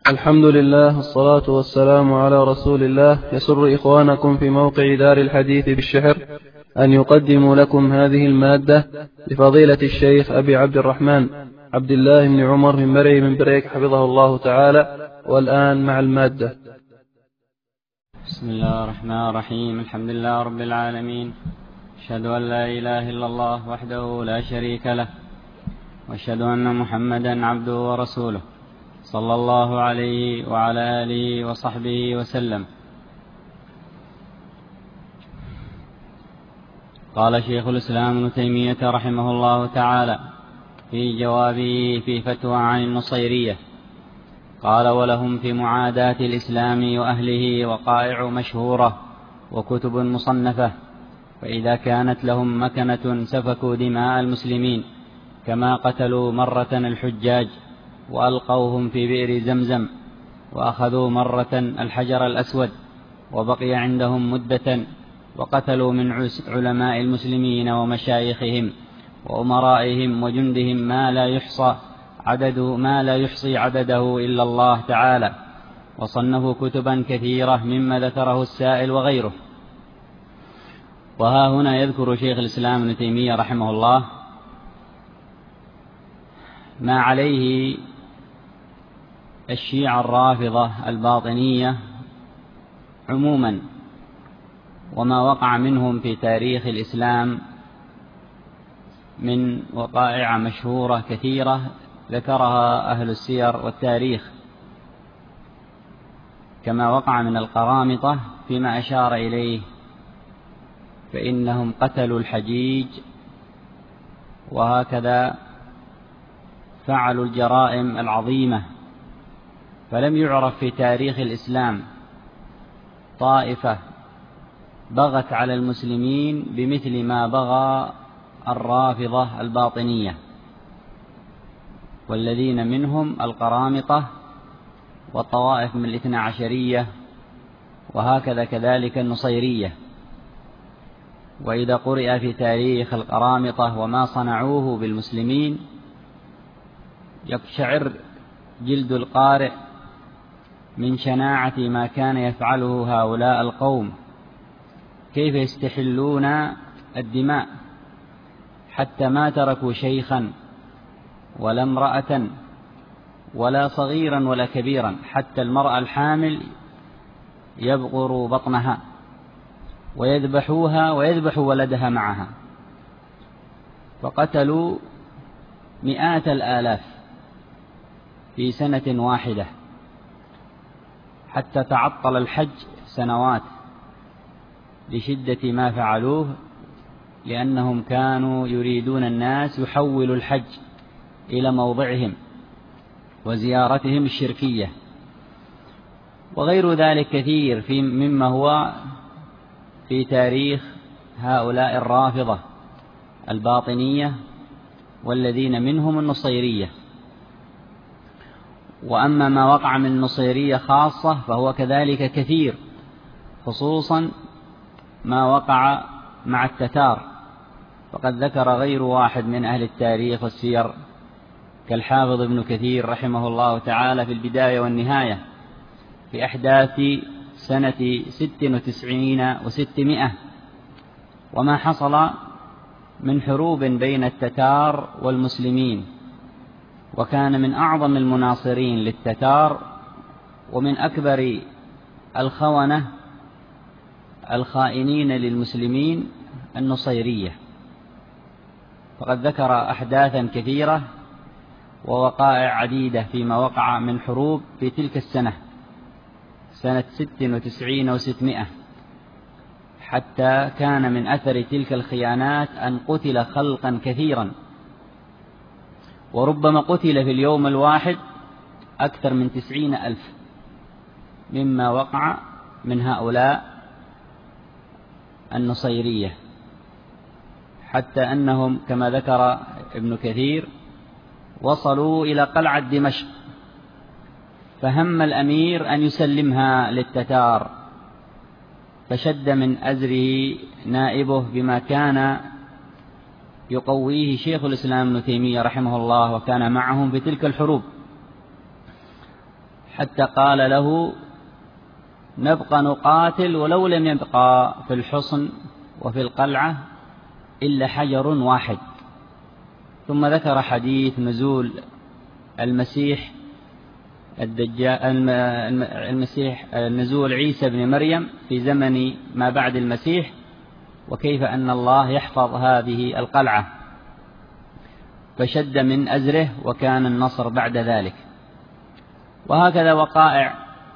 الحمد لله والصلاة والسلام على رسول الله. يسر إخوانكم في موقع دار الحديث بالشحر أن يقدموا لكم هذه المادة لفضيلة الشيخ أبي عبد الرحمن عبد الله بن عمر من مرعي من بريك حفظه الله تعالى. والآن مع المادة. بسم الله الرحمن الرحيم. الحمد لله رب العالمين، أشهد أن لا إله إلا الله وحده لا شريك له، وأشهد أن محمدا عبده ورسوله صلى الله عليه وعلى آله وصحبه وسلم. قال شيخ الإسلام ابن تيمية رحمه الله تعالى في جوابه في فتوى عن النصيرية، قال: ولهم في معاداة الإسلام وأهله وقائع مشهورة وكتب مصنفة، فإذا كانت لهم مكنة سفكوا دماء المسلمين، كما قتلوا مرة الحجاج وألقوهم في بئر زمزم، وأخذوا مرة الحجر الأسود وبقي عندهم مدة، وقتلوا من علماء المسلمين ومشايخهم وأمرائهم وجندهم ما لا يحصي عدده إلا الله تعالى، وصنفوا كتبا كثيرة مما ذكره السائل وغيره. وها هنا يذكر شيخ الإسلام ابن تيمية رحمه الله ما عليه الشيعة الرافضة الباطنية عموما، وما وقع منهم في تاريخ الإسلام من وقائع مشهورة كثيرة ذكرها أهل السير والتاريخ، كما وقع من القرامطة فيما أشار إليه، فإنهم قتلوا الحجيج، وهكذا فعلوا الجرائم العظيمة. فلم يعرف في تاريخ الإسلام طائفة بغت على المسلمين بمثل ما بغى الرافضة الباطنية، والذين منهم القرامطة والطوائف من الاثنى عشرية، وهكذا كذلك النصيرية. وإذا قرئ في تاريخ القرامطة وما صنعوه بالمسلمين يقشعر جلد القارئ من شناعة ما كان يفعله هؤلاء القوم، كيف يستحلون الدماء، حتى ما تركوا شيخا ولا امرأة ولا صغيرا ولا كبيرا، حتى المرأة الحامل يبقر بطنها ويذبحوها ويذبحوا ولدها معها. فقتلوا مئات الآلاف في سنة واحدة، حتى تعطل الحج سنوات لشدة ما فعلوه، لأنهم كانوا يريدون الناس يحولوا الحج إلى موضعهم وزيارتهم الشركية، وغير ذلك كثير مما هو في تاريخ هؤلاء الرافضة الباطنية، والذين منهم النصيرية. وأما ما وقع من النصيرية خاصة فهو كذلك كثير، خصوصا ما وقع مع التتار، فقد ذكر غير واحد من أهل التاريخ والسير كالحافظ ابن كثير رحمه الله تعالى في البداية والنهاية في أحداث سنة 96 و600، وما حصل من حروب بين التتار والمسلمين، وكان من أعظم المناصرين للتتار ومن أكبر الخونة الخائنين للمسلمين النصيرية. فقد ذكر أحداثا كثيرة ووقائع عديدة فيما وقع من حروب في تلك السنة، سنة 96 و600، حتى كان من أثر تلك الخيانات أن قتل خلقا كثيرا، وربما قتل في اليوم الواحد أكثر من 90,000 مما وقع من هؤلاء النصيرية، حتى أنهم كما ذكر ابن كثير وصلوا إلى قلعة دمشق، فهم الأمير أن يسلمها للتتار، فشد من أزره نائبه بما كان يقويه شيخ الإسلام ابن تيمية رحمه الله، وكان معهم في تلك الحروب، حتى قال له: نبقى نقاتل ولو لم يبقى في الحصن وفي القلعة إلا حجر واحد. ثم ذكر حديث نزول المسيح نزول عيسى بن مريم في زمن ما بعد المسيح، وكيف أن الله يحفظ هذه القلعة، فشد من أزره وكان النصر بعد ذلك. وهكذا وقائع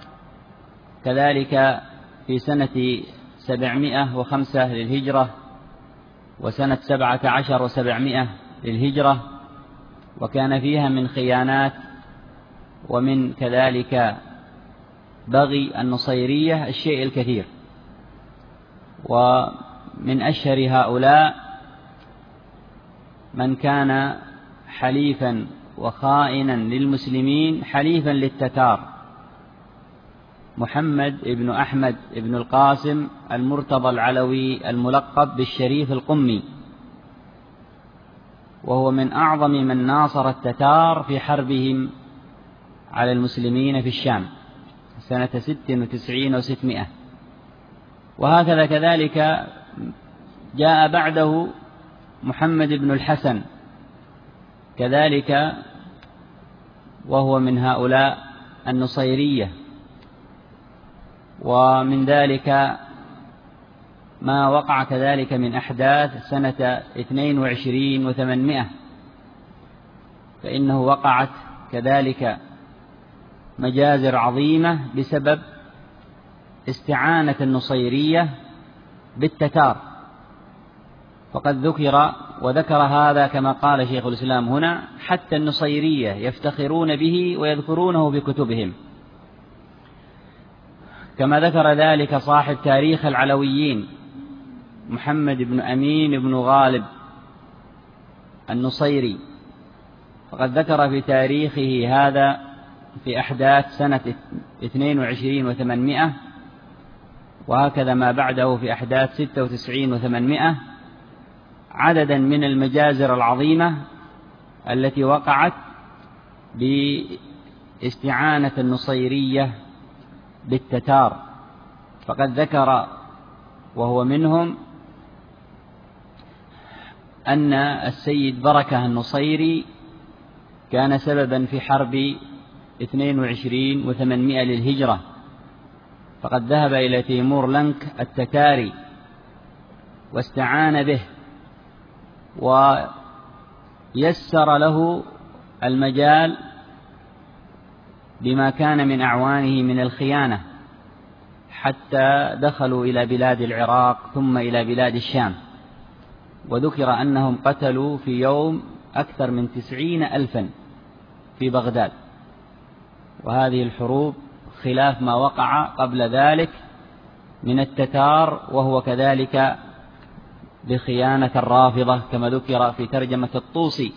كذلك في سنة 705 للهجرة وسنة 17 و700 للهجرة، وكان فيها من خيانات ومن كذلك بغي النصيرية الشيء الكثير. ومن أشهر هؤلاء من كان حليفا وخائنا للمسلمين حليفا للتتار، محمد بن أحمد بن القاسم المرتضى العلوي الملقب بالشريف القمي، وهو من أعظم من ناصر التتار في حربهم على المسلمين في الشام سنة 96 و600. وهكذا كذلك جاء بعده محمد بن الحسن كذلك، وهو من هؤلاء النصيرية. ومن ذلك ما وقع كذلك من أحداث سنة 22 و800، فإنه وقعت كذلك مجازر عظيمة بسبب استعانة النصيرية بالتتار. فقد وذكر هذا كما قال شيخ الإسلام هنا: حتى النصيرية يفتخرون به ويذكرونه بكتبهم، كما ذكر ذلك صاحب تاريخ العلويين محمد بن أمين بن غالب النصيري، فقد ذكر في تاريخه هذا في أحداث سنة 22 و800، وهكذا ما بعده في أحداث 96 و800، عددا من المجازر العظيمة التي وقعت باستعانة النصيرية بالتتار. فقد ذكر وهو منهم أن السيد بركة النصيري كان سببا في حرب 22 و800 للهجرة، فقد ذهب إلى تيمور لنك التتاري واستعان به ويسر له المجال بما كان من أعوانه من الخيانة، حتى دخلوا إلى بلاد العراق ثم إلى بلاد الشام. وذكر أنهم قتلوا في يوم أكثر من 90,000 في بغداد. وهذه الحروب خلاف ما وقع قبل ذلك من التتار، وهو كذلك بخيانة الرافضة كما ذكر في ترجمة الطوسي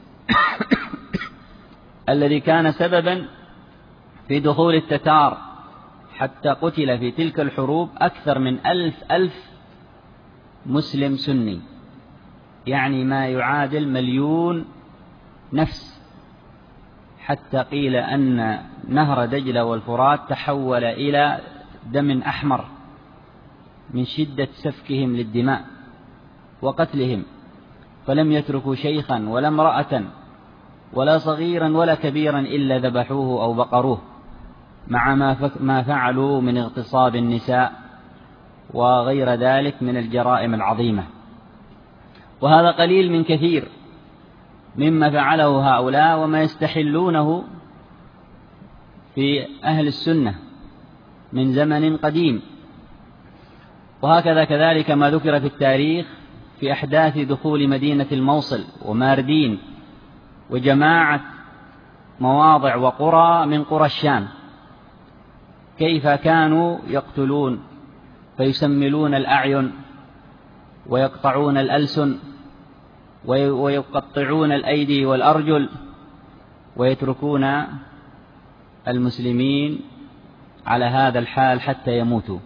الذي كان سببا في دخول التتار، حتى قتل في تلك الحروب أكثر من 1000 مسلم سني، يعني ما يعادل 1,000,000 نفس، حتى قيل أن نهر دجلة والفرات تحول إلى دم أحمر من شدة سفكهم للدماء وقتلهم، فلم يتركوا شيخا ولا امرأة ولا صغيرا ولا كبيرا إلا ذبحوه أو بقروه، مع ما فعلوا من اغتصاب النساء وغير ذلك من الجرائم العظيمة. وهذا قليل من كثير مما فعله هؤلاء وما يستحلونه في أهل السنة من زمن قديم. وهكذا كذلك ما ذكر في التاريخ في أحداث دخول مدينة الموصل وماردين وجماعة مواضع وقرى من قرى الشام، كيف كانوا يقتلون فيسملون الأعين ويقطعون الألسن ويقطعون الأيدي والأرجل، ويتركون المسلمين على هذا الحال حتى يموتوا.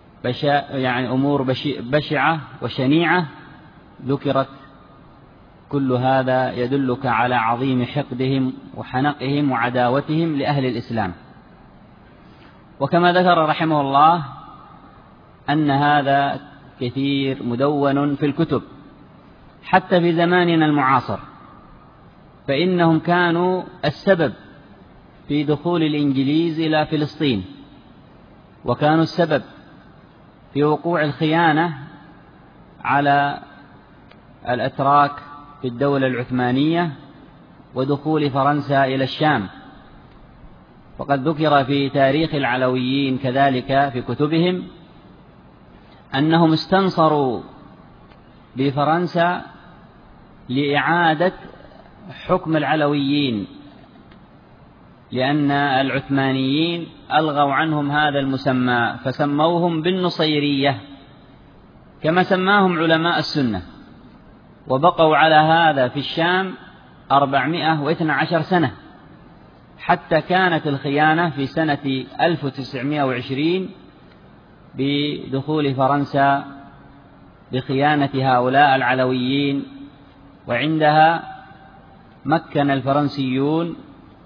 يعني أمور بشعة وشنيعة ذكرت كل هذا يدلك على عظيم حقدهم وحنقهم وعداوتهم لأهل الإسلام. وكما ذكر رحمه الله أن هذا كثير مدون في الكتب حتى في زماننا المعاصر، فإنهم كانوا السبب في دخول الإنجليز إلى فلسطين، وكانوا السبب في وقوع الخيانة على الأتراك في الدولة العثمانية ودخول فرنسا إلى الشام. وقد ذكر في تاريخ العلويين كذلك في كتبهم أنهم استنصروا بفرنسا لإعادة حكم العلويين، لأن العثمانيين ألغوا عنهم هذا المسمى فسموهم بالنصيرية كما سماهم علماء السنة، وبقوا على هذا في الشام 412 سنة، حتى كانت الخيانة في سنة 1920 بدخول فرنسا بخيانة هؤلاء العلويين، وعندها مكن الفرنسيون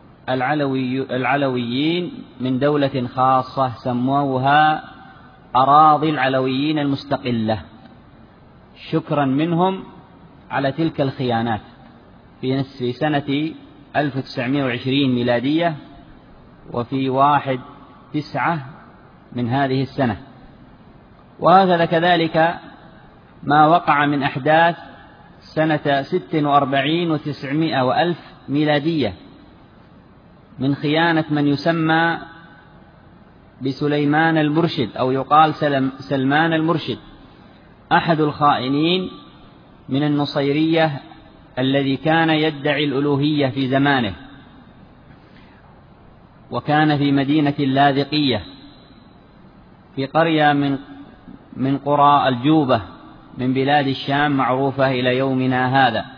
العلويين من دولة خاصة سموها أراضي العلويين المستقلة، شكرا منهم على تلك الخيانات في سنة 1920 ميلادية، وفي 1/9 من هذه السنة. وهكذا كذلك ما وقع من أحداث سنة 46 و900 وألف ميلادية من خيانة من يسمى بسليمان المرشد، أو يقال سلمان المرشد، أحد الخائنين من النصيرية الذي كان يدعي الألوهية في زمانه، وكان في مدينة اللاذقية في قرية من قرى الجوبة من بلاد الشام معروفة إلى يومنا هذا،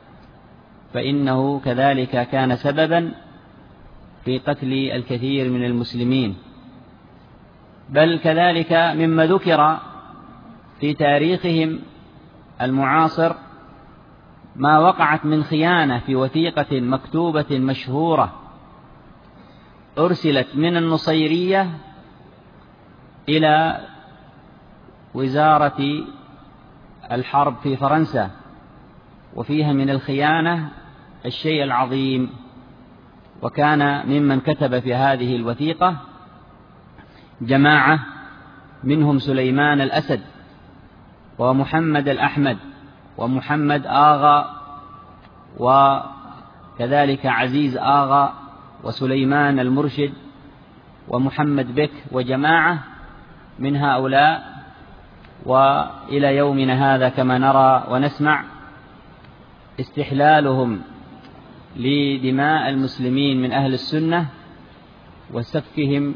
فإنه كذلك كان سببا في قتل الكثير من المسلمين. بل كذلك مما ذكر في تاريخهم المعاصر ما وقعت من خيانة في وثيقة مكتوبة مشهورة أرسلت من النصيرية إلى وزارة الحرب في فرنسا، وفيها من الخيانة الشيء العظيم. وكان ممن كتب في هذه الوثيقة جماعة منهم سليمان الأسد ومحمد الأحمد ومحمد آغا، وكذلك عزيز آغا وسليمان المرشد ومحمد بك وجماعة من هؤلاء. وإلى يومنا هذا كما نرى ونسمع استحلالهم لدماء المسلمين من أهل السنة وسفكهم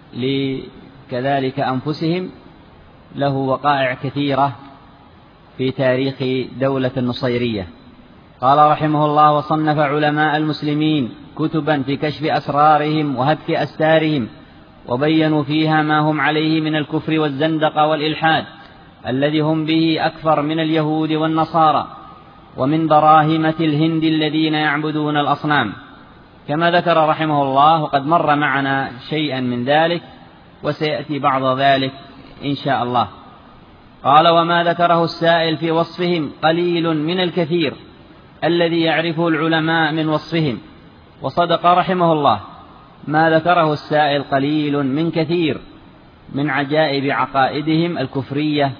لكذلك أنفسهم له وقائع كثيرة في تاريخ دولة النصيرية. قال رحمه الله: وصنف علماء المسلمين كتبا في كشف أسرارهم وهتك أستارهم، وبينوا فيها ما هم عليه من الكفر والزندقة والإلحاد الذي هم به أكثر من اليهود والنصارى ومن براهمة الهند الذين يعبدون الأصنام، كما ذكر رحمه الله، وقد مر معنا شيئا من ذلك وسيأتي بعض ذلك إن شاء الله. قال: وما ذكره السائل في وصفهم قليل من الكثير الذي يعرفه العلماء من وصفهم. وصدق رحمه الله، ما ذكره السائل قليل من كثير من عجائب عقائدهم الكفرية،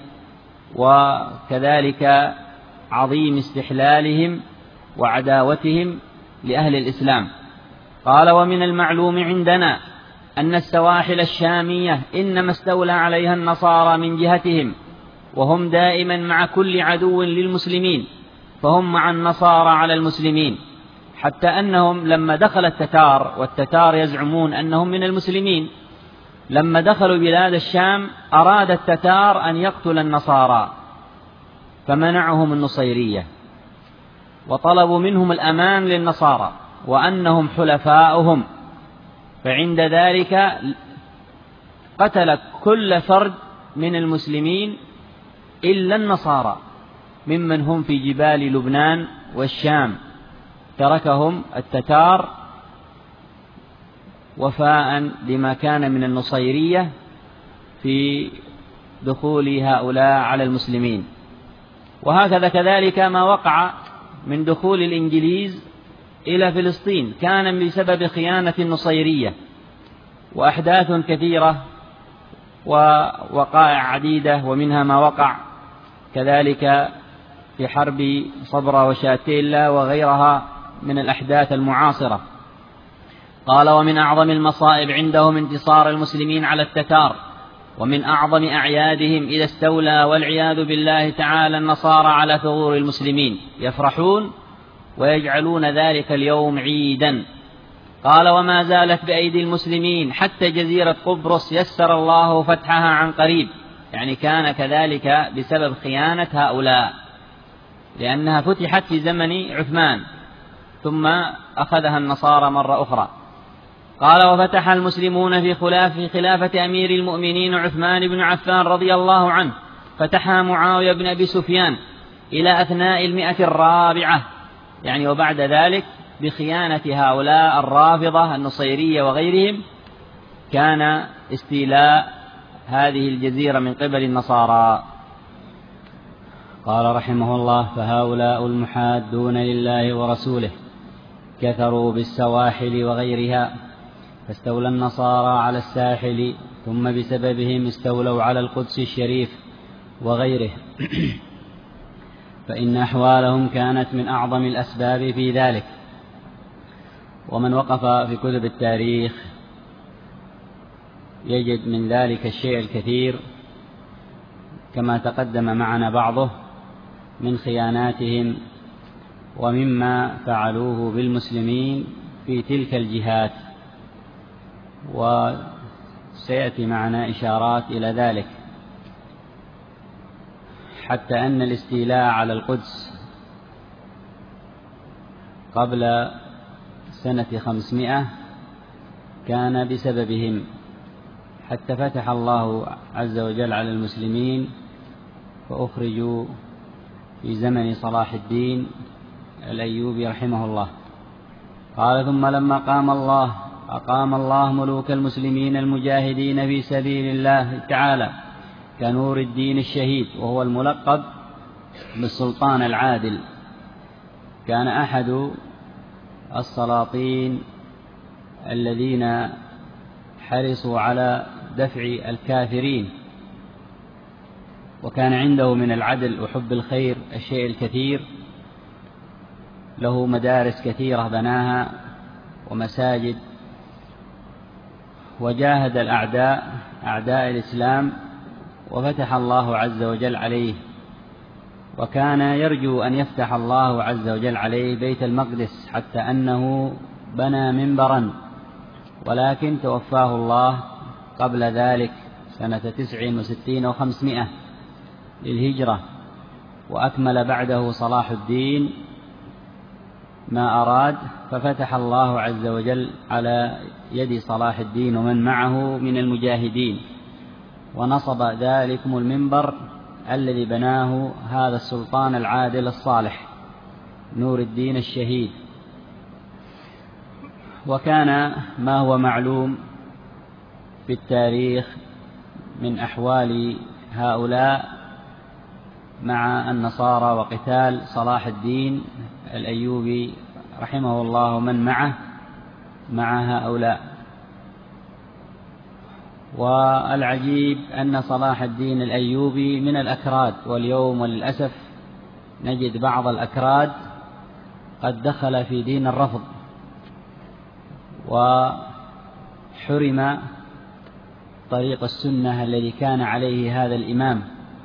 وكذلك عظيم استحلالهم وعداوتهم لأهل الإسلام. قال: ومن المعلوم عندنا أن السواحل الشامية إنما استولى عليها النصارى من جهتهم، وهم دائما مع كل عدو للمسلمين، فهم مع النصارى على المسلمين، حتى أنهم لما دخل التتار، والتتار يزعمون أنهم من المسلمين، لما دخلوا بلاد الشام أراد التتار أن يقتل النصارى فمنعهم النصيرية، وطلبوا منهم الأمان للنصارى وأنهم حلفاؤهم، فعند ذلك قتل كل فرد من المسلمين إلا النصارى ممن هم في جبال لبنان والشام، تركهم التتار وفاء لما كان من النصيرية في دخول هؤلاء على المسلمين. وهكذا كذلك ما وقع من دخول الإنجليز إلى فلسطين كان بسبب خيانة النصيرية، وأحداث كثيرة ووقائع عديدة، ومنها ما وقع كذلك في حرب صبرا وشاتيلا وغيرها من الأحداث المعاصرة. قال: ومن أعظم المصائب عندهم انتصار المسلمين على التتار، ومن أعظم أعيادهم إذا استولى والعياذ بالله تعالى النصارى على ثغور المسلمين، يفرحون ويجعلون ذلك اليوم عيدا. قال: وما زالت بأيدي المسلمين حتى جزيرة قبرص يسر الله فتحها عن قريب، يعني كان كذلك بسبب خيانة هؤلاء، لأنها فتحت في زمن عثمان ثم أخذها النصارى مرة أخرى. قال: وفتح المسلمون في خلافة أمير المؤمنين عثمان بن عفان رضي الله عنه، فتحها معاوية بن أبي سفيان إلى أثناء 104، يعني وبعد ذلك بخيانة هؤلاء الرافضة النصيرية وغيرهم كان استيلاء هذه الجزيرة من قبل النصارى. قال رحمه الله: فهؤلاء المحادون لله ورسوله كثروا بالسواحل وغيرها، فاستولى النصارى على الساحل، ثم بسببهم استولوا على القدس الشريف وغيره، فإن أحوالهم كانت من أعظم الأسباب في ذلك. ومن وقف في كتب التاريخ يجد من ذلك الشيء الكثير، كما تقدم معنا بعضه من خياناتهم ومما فعلوه بالمسلمين في تلك الجهات، وسيأتي معنا إشارات إلى ذلك، حتى أن الاستيلاء على القدس قبل سنة 500 كان بسببهم، حتى فتح الله عز وجل على المسلمين فأخرجوا في زمن صلاح الدين الأيوبي رحمه الله. قال: ثم لما أقام الله ملوك المسلمين المجاهدين في سبيل الله تعالى كنور الدين الشهيد، وهو الملقب بالسلطان العادل، كان أحد السلاطين الذين حرصوا على دفع الكافرين، وكان عنده من العدل وحب الخير الشيء الكثير، له مدارس كثيرة بناها ومساجد، وجاهد أعداء الإسلام وفتح الله عز وجل عليه، وكان يرجو أن يفتح الله عز وجل عليه بيت المقدس، حتى أنه بنى منبرا، ولكن توفاه الله قبل ذلك سنة 69 و500 للهجرة، وأكمل بعده صلاح الدين ما أراد، ففتح الله عز وجل على يد صلاح الدين ومن معه من المجاهدين، ونصب ذلكم المنبر الذي بناه هذا السلطان العادل الصالح نور الدين الشهيد. وكان ما هو معلوم في التاريخ من أحوال هؤلاء مع النصارى وقتال صلاح الدين الأيوبي رحمه الله ومن معه مع هؤلاء. والعجيب أن صلاح الدين الأيوبي من الأكراد، واليوم وللأسف نجد بعض الأكراد قد دخل في دين الرفض وحرم طريق السنة الذي كان عليه هذا الإمام،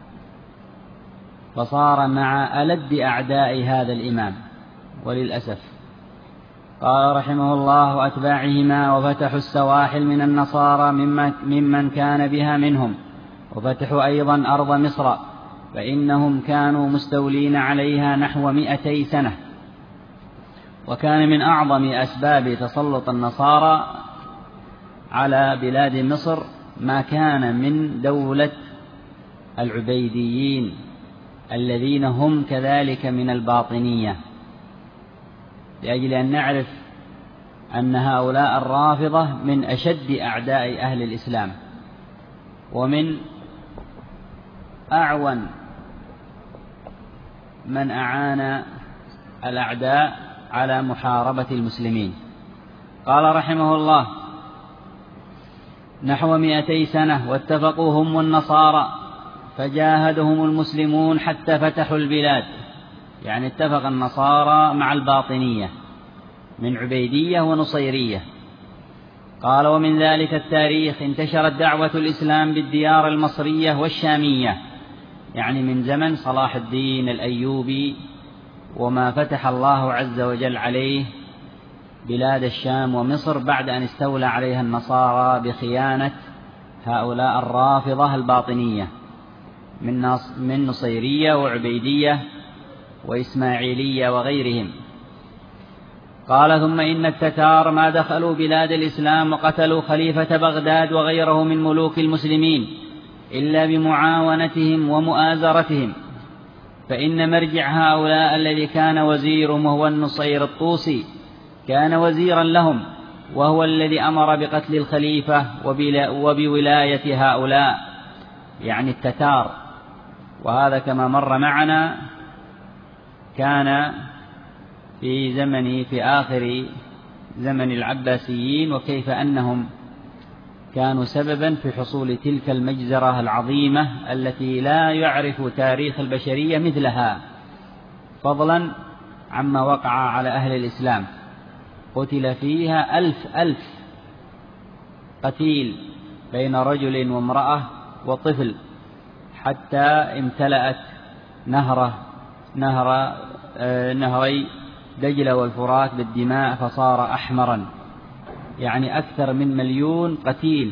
فصار مع ألد أعداء هذا الإمام وللأسف. قال رحمه الله: وأتباعهما، وفتحوا السواحل من النصارى ممن كان بها منهم، وفتحوا أيضا أرض مصر، فإنهم كانوا مستولين عليها نحو 200 سنة. وكان من أعظم أسباب تسلط النصارى على بلاد مصر ما كان من دولة العبيديين الذين هم كذلك من الباطنية، لأجل أن نعرف أن هؤلاء الرافضة من أشد أعداء أهل الإسلام، ومن أعون من أعان الأعداء على محاربة المسلمين. قال رحمه الله: نحو 200 سنة واتفقوا هم والنصارى فجاهدهم المسلمون حتى فتحوا البلاد، يعني اتفق النصارى مع الباطنية من عبيدية ونصيرية. قال: ومن ذلك التاريخ انتشرت دعوة الإسلام بالديار المصرية والشامية، يعني من زمن صلاح الدين الأيوبي وما فتح الله عز وجل عليه بلاد الشام ومصر بعد أن استولى عليها النصارى بخيانة هؤلاء الرافضة الباطنية من نصيرية وعبيدية وإسماعيلية وغيرهم. قال: ثم إن التتار ما دخلوا بلاد الإسلام وقتلوا خليفة بغداد وغيره من ملوك المسلمين إلا بمعاونتهم ومؤازرتهم، فإن مرجع هؤلاء الذي كان وزيرهم وهو النصير الطوسي كان وزيرا لهم، وهو الذي أمر بقتل الخليفة وبولاية هؤلاء، يعني التتار. وهذا كما مر معنا كان في آخر زمن العباسيين، وكيف أنهم كانوا سببا في حصول تلك المجزرة العظيمة التي لا يعرف تاريخ البشرية مثلها، فضلا عما وقع على أهل الإسلام. قتل فيها 1000 قتيل بين رجل وامرأة وطفل، حتى امتلأت نهري دجلة والفرات بالدماء فصار أحمرا، يعني أكثر من 1,000,000 قتيل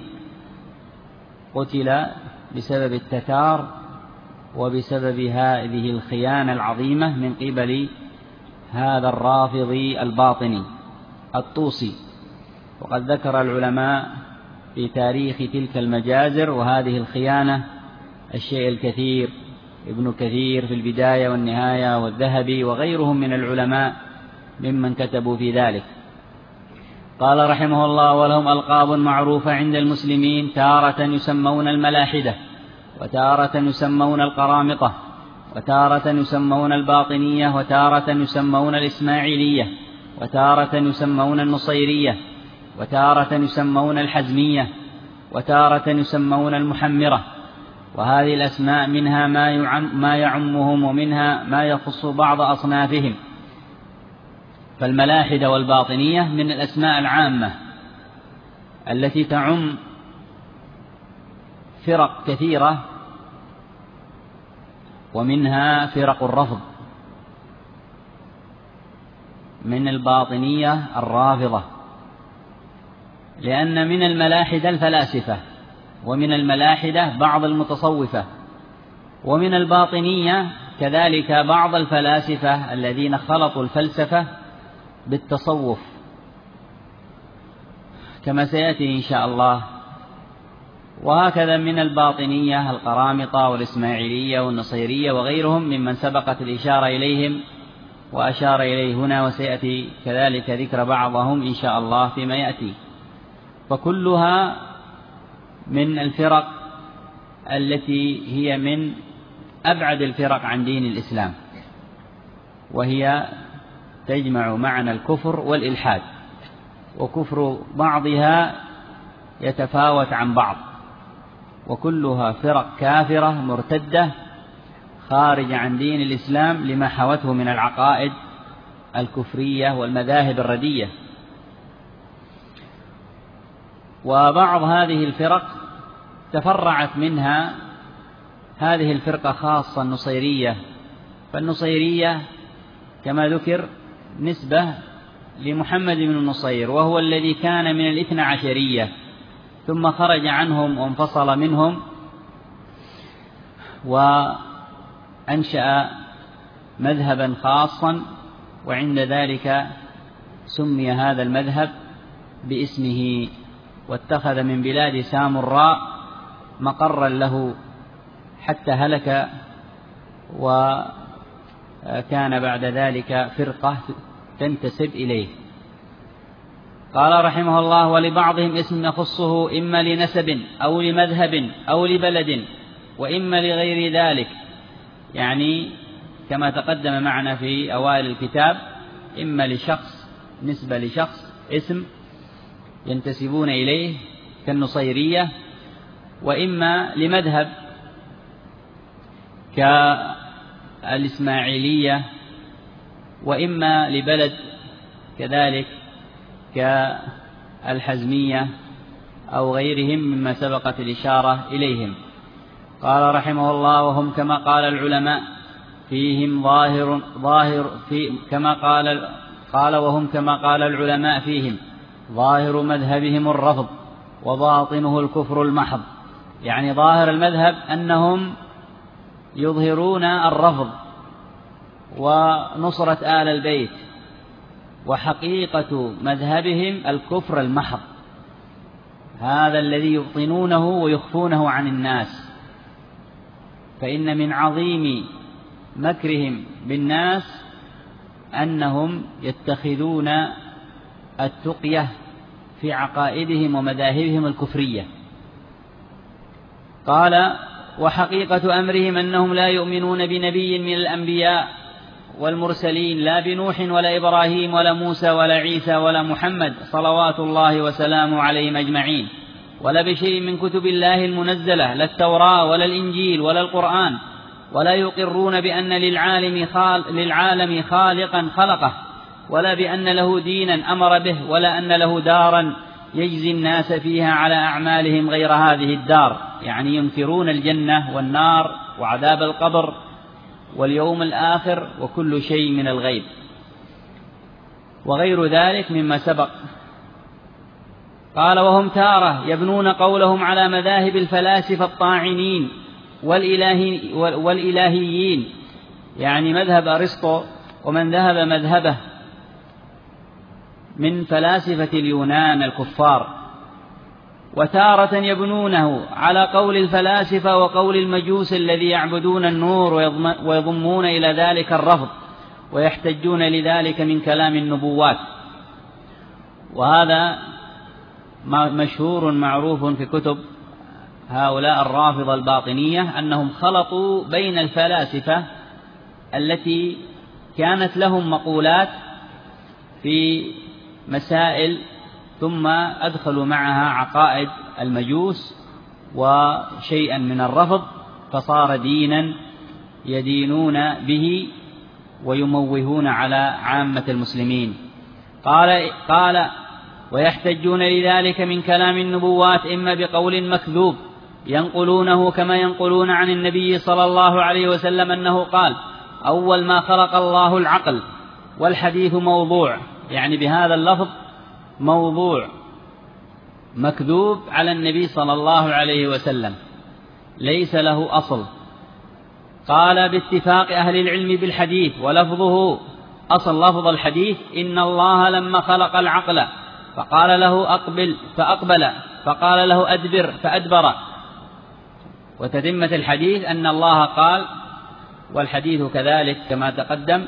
قتل بسبب التتار وبسبب هذه الخيانة العظيمة من قبل هذا الرافضي الباطني الطوسي. وقد ذكر العلماء في تاريخ تلك المجازر وهذه الخيانة الشيء الكثير، ابن كثير في البداية والنهاية والذهبي وغيرهم من العلماء ممن كتبوا في ذلك. قال رحمه الله: ولهم ألقاب معروفة عند المسلمين، تارة يسمون الملاحدة، وتارة يسمون القرامطة، وتارة يسمون الباطنية، وتارة يسمون الإسماعيلية، وتارة يسمون النصيرية، وتارة يسمون الحزمية، وتارة يسمون المحمرة. وهذه الأسماء منها ما يعمهم ومنها ما يخص بعض أصنافهم. فالملاحدة والباطنية من الأسماء العامة التي تعم فرق كثيرة، ومنها فرق الرفض. من الباطنية الرافضة، لأن من الملاحدة الفلاسفة، ومن الملاحدة بعض المتصوفة، ومن الباطنية كذلك بعض الفلاسفة الذين خلطوا الفلسفة بالتصوف كما سيأتي إن شاء الله. وهكذا من الباطنية القرامطة والإسماعيلية والنصيرية وغيرهم ممن سبقت الإشارة إليهم وأشار إليه هنا، وسيأتي كذلك ذكر بعضهم إن شاء الله فيما يأتي. فكلها من الفرق التي هي من أبعد الفرق عن دين الإسلام، وهي تجمع معنى الكفر والإلحاد، وكفر بعضها يتفاوت عن بعض، وكلها فرق كافرة مرتدة خارج عن دين الإسلام لما حوته من العقائد الكفرية والمذاهب الردية. وبعض هذه الفرق تفرعت منها هذه الفرقة خاصة النصيرية. فالنصيرية كما ذكر نسبة لمحمد بن النصير، وهو الذي كان من الاثنى عشرية ثم خرج عنهم وانفصل منهم وأنشأ مذهبا خاصا، وعند ذلك سمي هذا المذهب باسمه، واتخذ من بلاد سامراء مقرا له حتى هلك وكان بعد ذلك فرقة تنتسب إليه. قال رحمه الله: ولبعضهم اسم يخصه إما لنسب أو لمذهب أو لبلد وإما لغير ذلك، يعني كما تقدم معنا في أوائل الكتاب، إما لشخص، نسبة لشخص، اسم ينتسبون إليه كالنصيرية، وإما لمذهب كالإسماعيلية، وإما لبلد كذلك كالحزمية أو غيرهم مما سبقت الإشارة إليهم. قال رحمه الله: وهم كما قال العلماء فيهم ظاهر في كما قال وهم كما قال العلماء فيهم ظاهر مذهبهم الرفض وباطنه الكفر المحض. يعني ظاهر المذهب أنهم يظهرون الرفض ونصرة آل البيت، وحقيقة مذهبهم الكفر المحض، هذا الذي يبطنونه ويخفونه عن الناس. فإن من عظيم مكرهم بالناس أنهم يتخذون التقية في عقائدهم ومذاهبهم الكفرية. قال: وحقيقة أمرهم أنهم لا يؤمنون بنبي من الأنبياء والمرسلين، لا بنوح ولا إبراهيم ولا موسى ولا عيسى ولا محمد صلوات الله وسلامه عليهم أجمعين، ولا بشيء من كتب الله المنزلة، لا التوراة ولا الإنجيل ولا القرآن، ولا يقرون بأن للعالم خالقا خلقه، ولا بأن له دينا أمر به، ولا أن له دارا يجزي الناس فيها على أعمالهم غير هذه الدار. يعني ينكرون الجنة والنار وعذاب القبر واليوم الآخر وكل شيء من الغيب وغير ذلك مما سبق. قال: وهم تارة يبنون قولهم على مذاهب الفلاسفة الطاعنين والإلهيين، يعني مذهب أرسطو ومن ذهب مذهبه من فلاسفة اليونان الكفار. وتارة يبنونه على قول الفلاسفة وقول المجوس الذي يعبدون النور ويضمون إلى ذلك الرفض، ويحتجون لذلك من كلام النبوات. وهذا مشهور معروف في كتب هؤلاء الرافضة الباطنية، أنهم خلطوا بين الفلاسفة التي كانت لهم مقولات في مسائل ثم أدخلوا معها عقائد المجوس وشيئا من الرفض، فصار دينا يدينون به ويموهون على عامة المسلمين. قال: ويحتجون لذلك من كلام النبوات إما بقول مكذوب ينقلونه كما ينقلون عن النبي صلى الله عليه وسلم أنه قال: أول ما خلق الله العقل، والحديث موضوع، يعني بهذا اللفظ موضوع مكذوب على النبي صلى الله عليه وسلم، ليس له أصل. قال: باتفاق أهل العلم بالحديث، ولفظه أصل لفظ الحديث: إن الله لما خلق العقل فقال له أقبل فأقبل، فقال له أدبر فأدبر. وتتمة الحديث أن الله قال، والحديث كذلك كما تقدم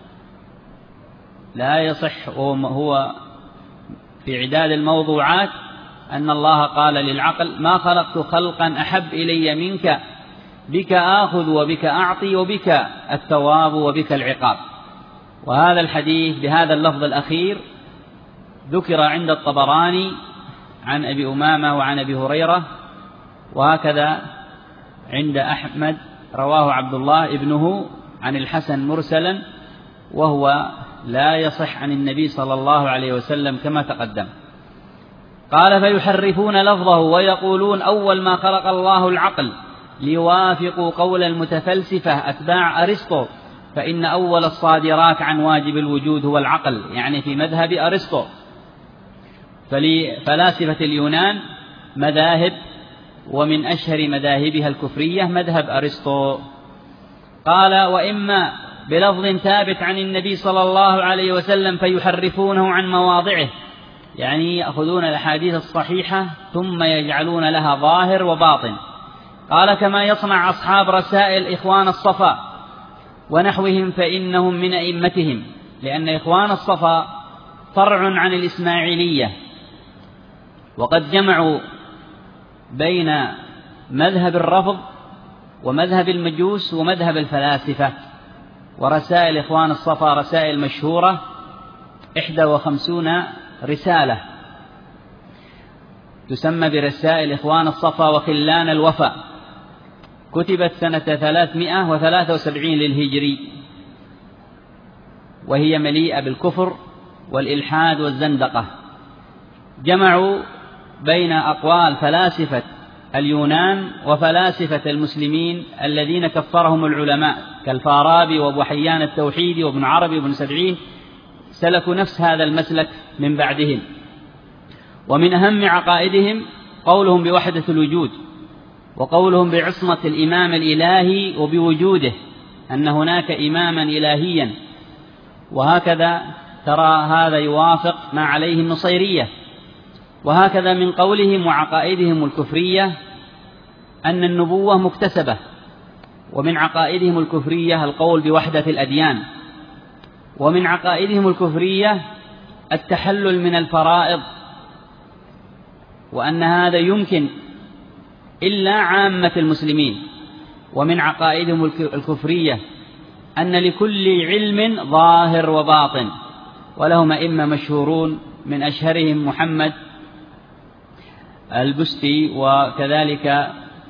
لا يصح، وهو في عداد الموضوعات أن الله قال للعقل: ما خلقت خلقا أحب إلي منك، بك آخذ وبك أعطي وبك الثواب وبك العقاب. وهذا الحديث بهذا اللفظ الأخير ذكر عند الطبراني عن أبي أمامة وعن أبي هريرة، وهكذا عند أحمد رواه عبد الله ابنه عن الحسن مرسلا، وهو لا يصح عن النبي صلى الله عليه وسلم كما تقدم. قال: فيحرفون لفظه ويقولون أول ما خلق الله العقل، ليوافقوا قول المتفلسفة أتباع أرسطو، فإن أول الصادرات عن واجب الوجود هو العقل، يعني في مذهب أرسطو. فلفلاسفة اليونان مذاهب، ومن أشهر مذاهبها الكفرية مذهب أرسطو. قال: وإما بلفظ ثابت عن النبي صلى الله عليه وسلم فيحرفونه عن مواضعه، يعني يأخذون الأحاديث الصحيحة ثم يجعلون لها ظاهر وباطن. قال: كما يصنع أصحاب رسائل إخوان الصفا ونحوهم فإنهم من أئمتهم، لأن إخوان الصفا فرع عن الإسماعيلية، وقد جمعوا بين مذهب الرفض ومذهب المجوس ومذهب الفلاسفة. ورسائل إخوان الصفا رسائل مشهورة 51 رسالة تسمى برسائل إخوان الصفا وخلان الوفا، كتبت سنة 373 للهجري، وهي مليئة بالكفر والإلحاد والزندقة. جمعوا بين أقوال فلاسفة اليونان وفلاسفة المسلمين الذين كفرهم العلماء كالفارابي وابو حيان التوحيدي وابن عربي وابن سبعين، سلكوا نفس هذا المسلك من بعدهم. ومن أهم عقائدهم قولهم بوحدة الوجود، وقولهم بعصمة الإمام الإلهي وبوجوده، أن هناك إماما إلهيا. وهكذا ترى هذا يوافق ما عليه النصيرية. وهكذا من قولهم وعقائدهم الكفرية أن النبوة مكتسبة، ومن عقائدهم الكفرية القول بوحدة الأديان، ومن عقائدهم الكفرية التحلل من الفرائض، وأن هذا يمكن إلا عامة المسلمين. ومن عقائدهم الكفرية أن لكل علم ظاهر وباطن، ولهم أئمة مشهورون من أشهرهم محمد البستي، وكذلك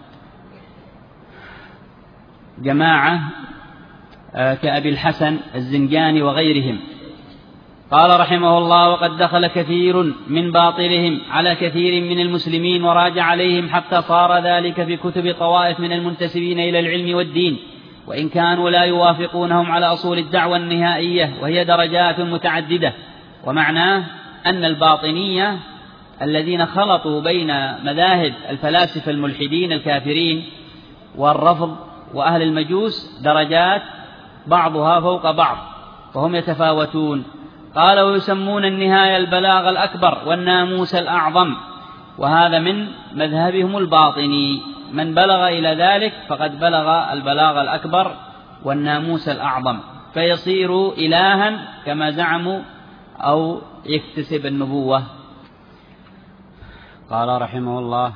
جماعة كأبي الحسن الزنجاني وغيرهم. قال رحمه الله: وقد دخل كثير من باطلهم على كثير من المسلمين وراجع عليهم حتى صار ذلك في كتب طوائف من المنتسبين إلى العلم والدين، وإن كانوا لا يوافقونهم على أصول الدعوة النهائية، وهي درجات متعددة. ومعناه أن الباطنية الذين خلطوا بين مذاهب الفلاسفة الملحدين الكافرين والرفض وأهل المجوس درجات بعضها فوق بعض، وهم يتفاوتون. قال: ويسمون النهاية البلاغ الأكبر والناموس الأعظم، وهذا من مذهبهم الباطني. من بلغ إلى ذلك فقد بلغ البلاغ الأكبر والناموس الأعظم، فيصير إلها كما زعموا أو يكتسب النبوة. قال رحمه الله: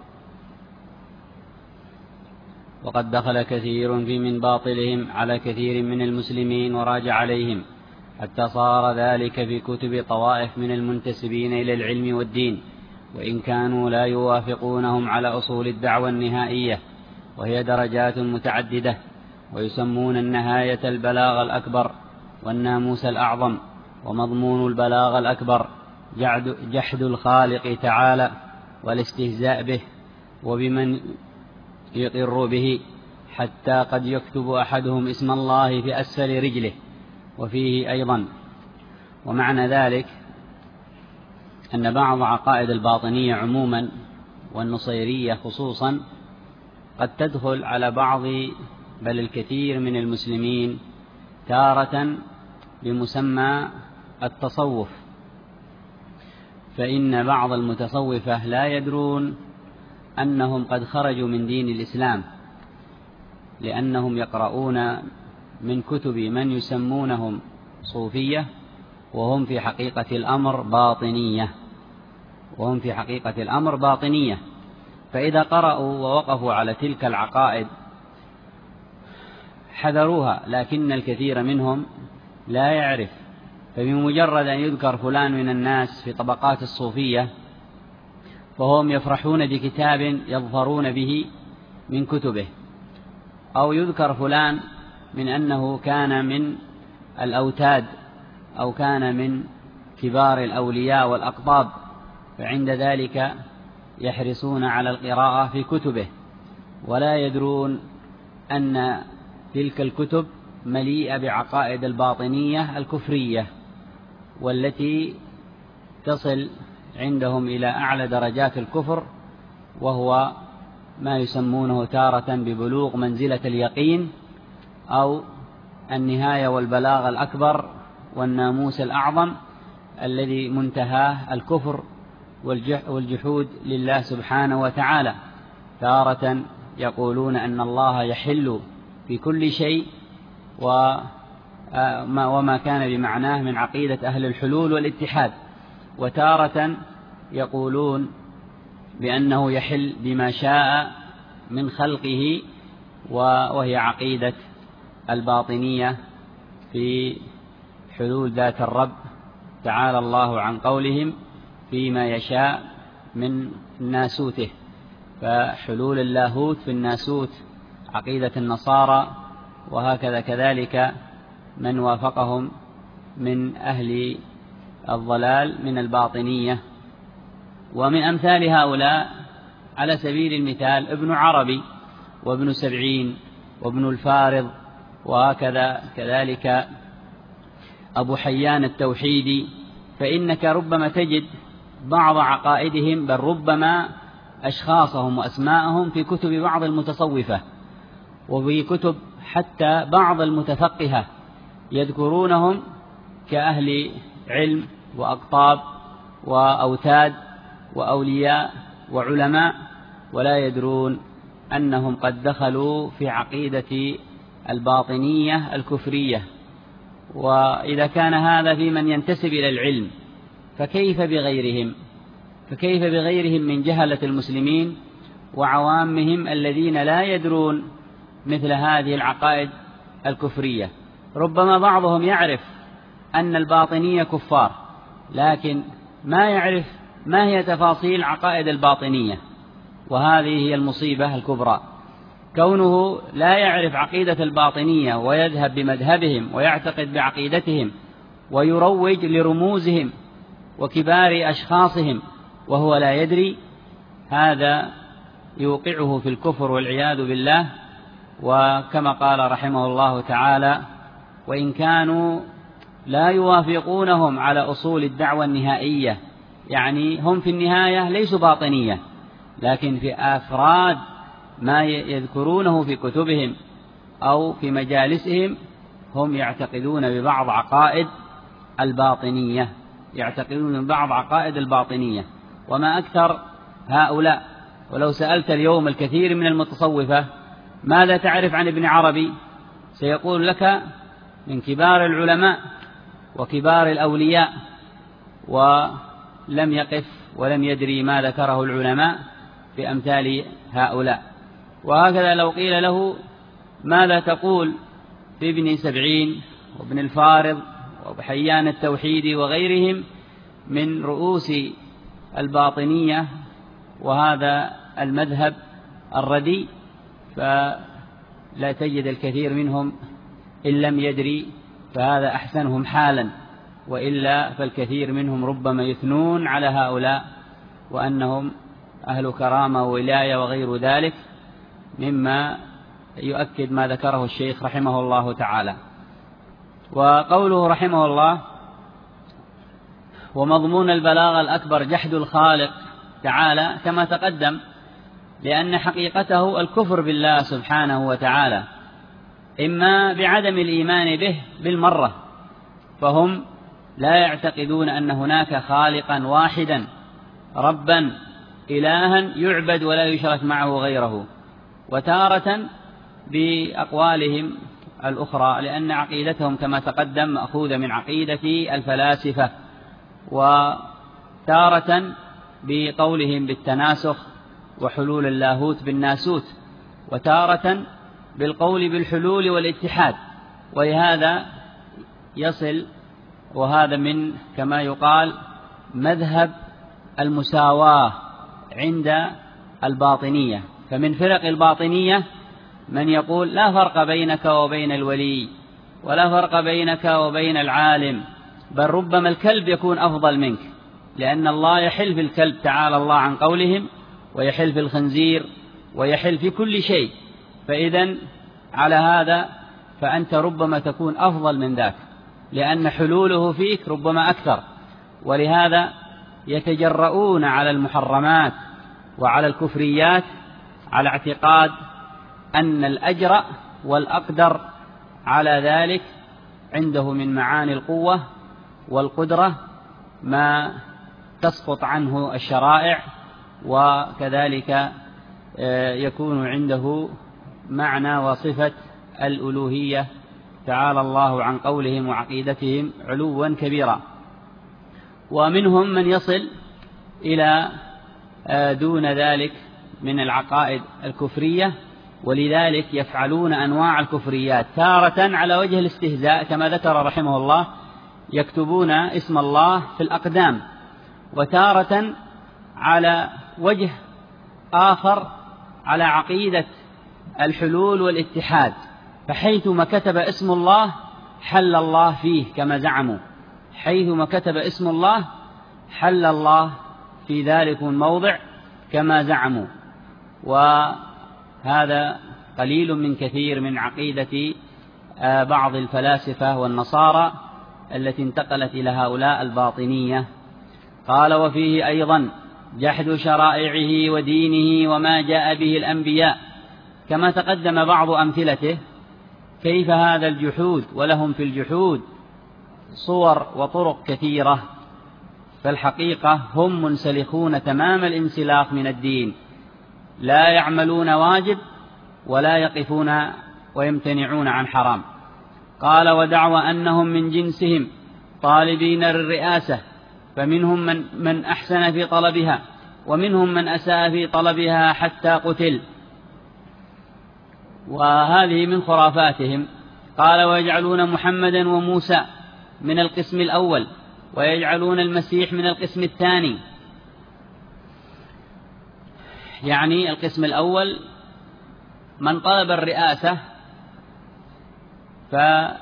وقد دخل كثير في من باطلهم على كثير من المسلمين وراجع عليهم حتى صار ذلك في كتب طوائف من المنتسبين إلى العلم والدين، وإن كانوا لا يوافقونهم على أصول الدعوة النهائية، وهي درجات متعددة. ويسمون النهاية البلاغ الأكبر والناموس الأعظم، ومضمون البلاغ الأكبر جحد الخالق تعالى والاستهزاء به وبمن يقر به، حتى قد يكتب أحدهم اسم الله في أسفل رجله وفيه أيضا. ومعنى ذلك أن بعض عقائد الباطنية عموما والنصيرية خصوصا قد تدخل على بعض بل الكثير من المسلمين تارة بمسمى التصوف، فإن بعض المتصوفة لا يدرون أنهم قد خرجوا من دين الإسلام، لأنهم يقرؤون من كتب من يسمونهم صوفية، وهم في حقيقة الأمر باطنية. فإذا قرأوا ووقفوا على تلك العقائد حذروها، لكن الكثير منهم لا يعرف. فبمجرد أن يذكر فلان من الناس في طبقات الصوفية فهم يفرحون بكتاب يظفرون به من كتبه، أو يذكر فلان من أنه كان من الأوتاد أو كان من كبار الأولياء والأقطاب، فعند ذلك يحرصون على القراءة في كتبه، ولا يدرون أن تلك الكتب مليئة بعقائد الباطنية الكفرية، والتي تصل عندهم إلى أعلى درجات الكفر، وهو ما يسمونه تارة ببلوغ منزلة اليقين، أو النهاية والبلاغ الأكبر والناموس الأعظم، الذي منتهاه الكفر والجحود لله سبحانه وتعالى. تارة يقولون أن الله يحل في كل شيء وما كان بمعناه من عقيدة أهل الحلول والاتحاد. وتارة يقولون بأنه يحل بما شاء من خلقه، وهي عقيدة الباطنية في حلول ذات الرب تعالى الله عن قولهم فيما يشاء من ناسوته. فحلول اللاهوت في الناسوت عقيدة النصارى، وهكذا كذلك من وافقهم من أهل الضلال من الباطنية. ومن أمثال هؤلاء على سبيل المثال ابن عربي وابن سبعين وابن الفارض، وهكذا كذلك أبو حيان التوحيدي. فإنك ربما تجد بعض عقائدهم، بل ربما أشخاصهم وأسماءهم في كتب بعض المتصوفة وفي كتب حتى بعض المتفقهة، يذكرونهم كأهل علم وأقطاب وأوتاد وأولياء وعلماء، ولا يدرون أنهم قد دخلوا في عقيدة الباطنية الكفرية. وإذا كان هذا في من ينتسب إلى العلم، فكيف بغيرهم من جهلة المسلمين وعوامهم الذين لا يدرون مثل هذه العقائد الكفرية. ربما بعضهم يعرف أن الباطنية كفار، لكن ما يعرف ما هي تفاصيل عقائد الباطنية، وهذه هي المصيبة الكبرى. كونه لا يعرف عقيدة الباطنية ويذهب بمذهبهم ويعتقد بعقيدتهم ويروج لرموزهم وكبار أشخاصهم وهو لا يدري، هذا يوقعه في الكفر والعياذ بالله. وكما قال رحمه الله تعالى: وإن كانوا لا يوافقونهم على أصول الدعوة النهائية، يعني هم في النهاية ليسوا باطنية، لكن في أفراد ما يذكرونه في كتبهم أو في مجالسهم هم يعتقدون ببعض عقائد الباطنية، وما أكثر هؤلاء. ولو سألت اليوم الكثير من المتصوفة ماذا تعرف عن ابن عربي، سيقول لك من كبار العلماء وكبار الأولياء، ولم يقف ولم يدري ما ذكره العلماء في أمثال هؤلاء. وهكذا لو قيل له ماذا تقول في ابن سبعين وابن الفارض وحيان التوحيدي وغيرهم من رؤوس الباطنية وهذا المذهب الردي، فلا تجد الكثير منهم إن لم يدري، فهذا أحسنهم حالا، وإلا فالكثير منهم ربما يثنون على هؤلاء وأنهم أهل كرامة وولاية وغير ذلك، مما يؤكد ما ذكره الشيخ رحمه الله تعالى. وقوله رحمه الله: ومضمون البلاغة الأكبر جحد الخالق تعالى، كما تقدم، لأن حقيقته الكفر بالله سبحانه وتعالى، إما بعدم الإيمان به بالمرة، فهم لا يعتقدون أن هناك خالقا واحدا ربا إلها يعبد ولا يشرك معه غيره، وتارة بأقوالهم الأخرى، لأن عقيدتهم كما تقدم مأخوذة من عقيدة الفلاسفة، وتارة بقولهم بالتناسخ وحلول اللاهوت بالناسوت، وتارة بالقول بالحلول والاتحاد. ولهذا يصل، وهذا من كما يقال مذهب المساواة عند الباطنية. فمن فرق الباطنية من يقول لا فرق بينك وبين الولي، ولا فرق بينك وبين العالم، بل ربما الكلب يكون أفضل منك، لأن الله يحل في الكلب تعالى الله عن قولهم، ويحل في الخنزير، ويحل في كل شيء. فإذن على هذا فأنت ربما تكون أفضل من ذاك، لأن حلوله فيك ربما أكثر. ولهذا يتجرؤون على المحرمات وعلى الكفريات على اعتقاد أن الأجر والأقدر على ذلك عنده من معاني القوة والقدرة ما تسقط عنه الشرائع، وكذلك يكون عنده معنى وصفة الألوهية تعالى الله عن قولهم وعقيدتهم علوا كبيرا. ومنهم من يصل إلى دون ذلك من العقائد الكفرية، ولذلك يفعلون أنواع الكفريات، تارة على وجه الاستهزاء كما ذكر رحمه الله يكتبون اسم الله في الأقدام، وتارة على وجه آخر على عقيدة الحلول والاتحاد، فحيثما كتب اسم الله حل الله فيه كما زعموا، حيثما كتب اسم الله حل الله في ذلك الموضع كما زعموا. وهذا قليل من كثير من عقيدة بعض الفلاسفة والنصارى التي انتقلت إلى هؤلاء الباطنية. قال: وفيه أيضا جحد شرائعه ودينه وما جاء به الأنبياء، كما تقدم بعض أمثلته. كيف هذا الجحود؟ ولهم في الجحود صور وطرق كثيرة، فالحقيقة هم منسلخون تمام الانسلاخ من الدين، لا يعملون واجب ولا يقفون ويمتنعون عن حرام. قال: ودعوى أنهم من جنسهم طالبين الرئاسة، فمنهم من أحسن في طلبها ومنهم من أساء في طلبها حتى قتل، وهذه من خرافاتهم. قال: ويجعلون محمدا وموسى من القسم الأول ويجعلون المسيح من القسم الثاني. يعني القسم الأول من طلب الرئاسة فلم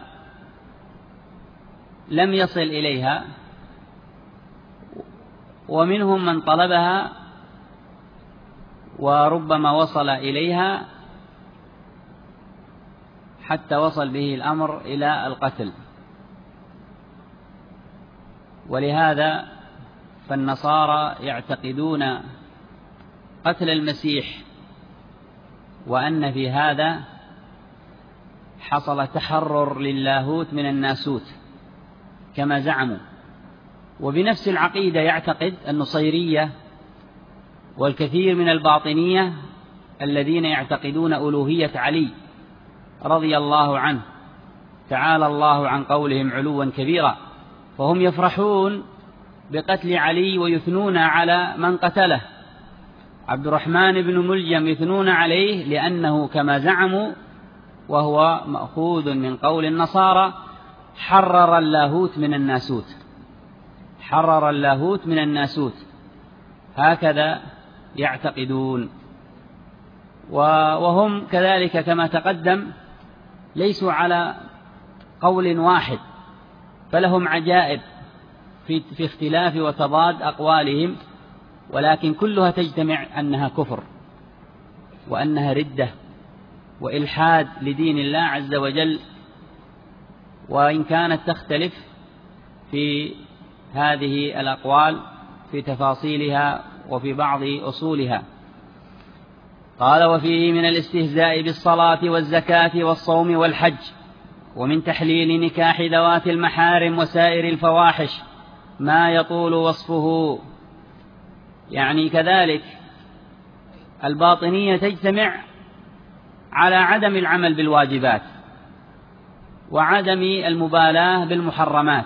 يصل إليها، ومنهم من طلبها وربما وصل إليها حتى وصل به الأمر إلى القتل. ولهذا فالنصارى يعتقدون قتل المسيح، وأن في هذا حصل تحرر للاهوت من الناسوت كما زعموا. وبنفس العقيدة يعتقد النصيرية والكثير من الباطنية الذين يعتقدون ألوهية علي رضي الله عنه تعالى الله عن قولهم علوا كبيرا، فهم يفرحون بقتل علي ويثنون على من قتله. عبد الرحمن بن ملجم يثنون عليه لأنه كما زعموا، وهو مأخوذ من قول النصارى، حرر اللاهوت من الناسوت، حرر اللاهوت من الناسوت، هكذا يعتقدون. وهم كذلك كما تقدم ليسوا على قول واحد، فلهم عجائب في اختلاف وتضاد أقوالهم، ولكن كلها تجتمع أنها كفر وأنها ردة وإلحاد لدين الله عز وجل، وإن كانت تختلف في هذه الأقوال في تفاصيلها وفي بعض أصولها. قال: وفيه من الاستهزاء بالصلاة والزكاة والصوم والحج، ومن تحليل نكاح ذوات المحارم وسائر الفواحش ما يطول وصفه. يعني كذلك الباطنية تجتمع على عدم العمل بالواجبات وعدم المبالاة بالمحرمات،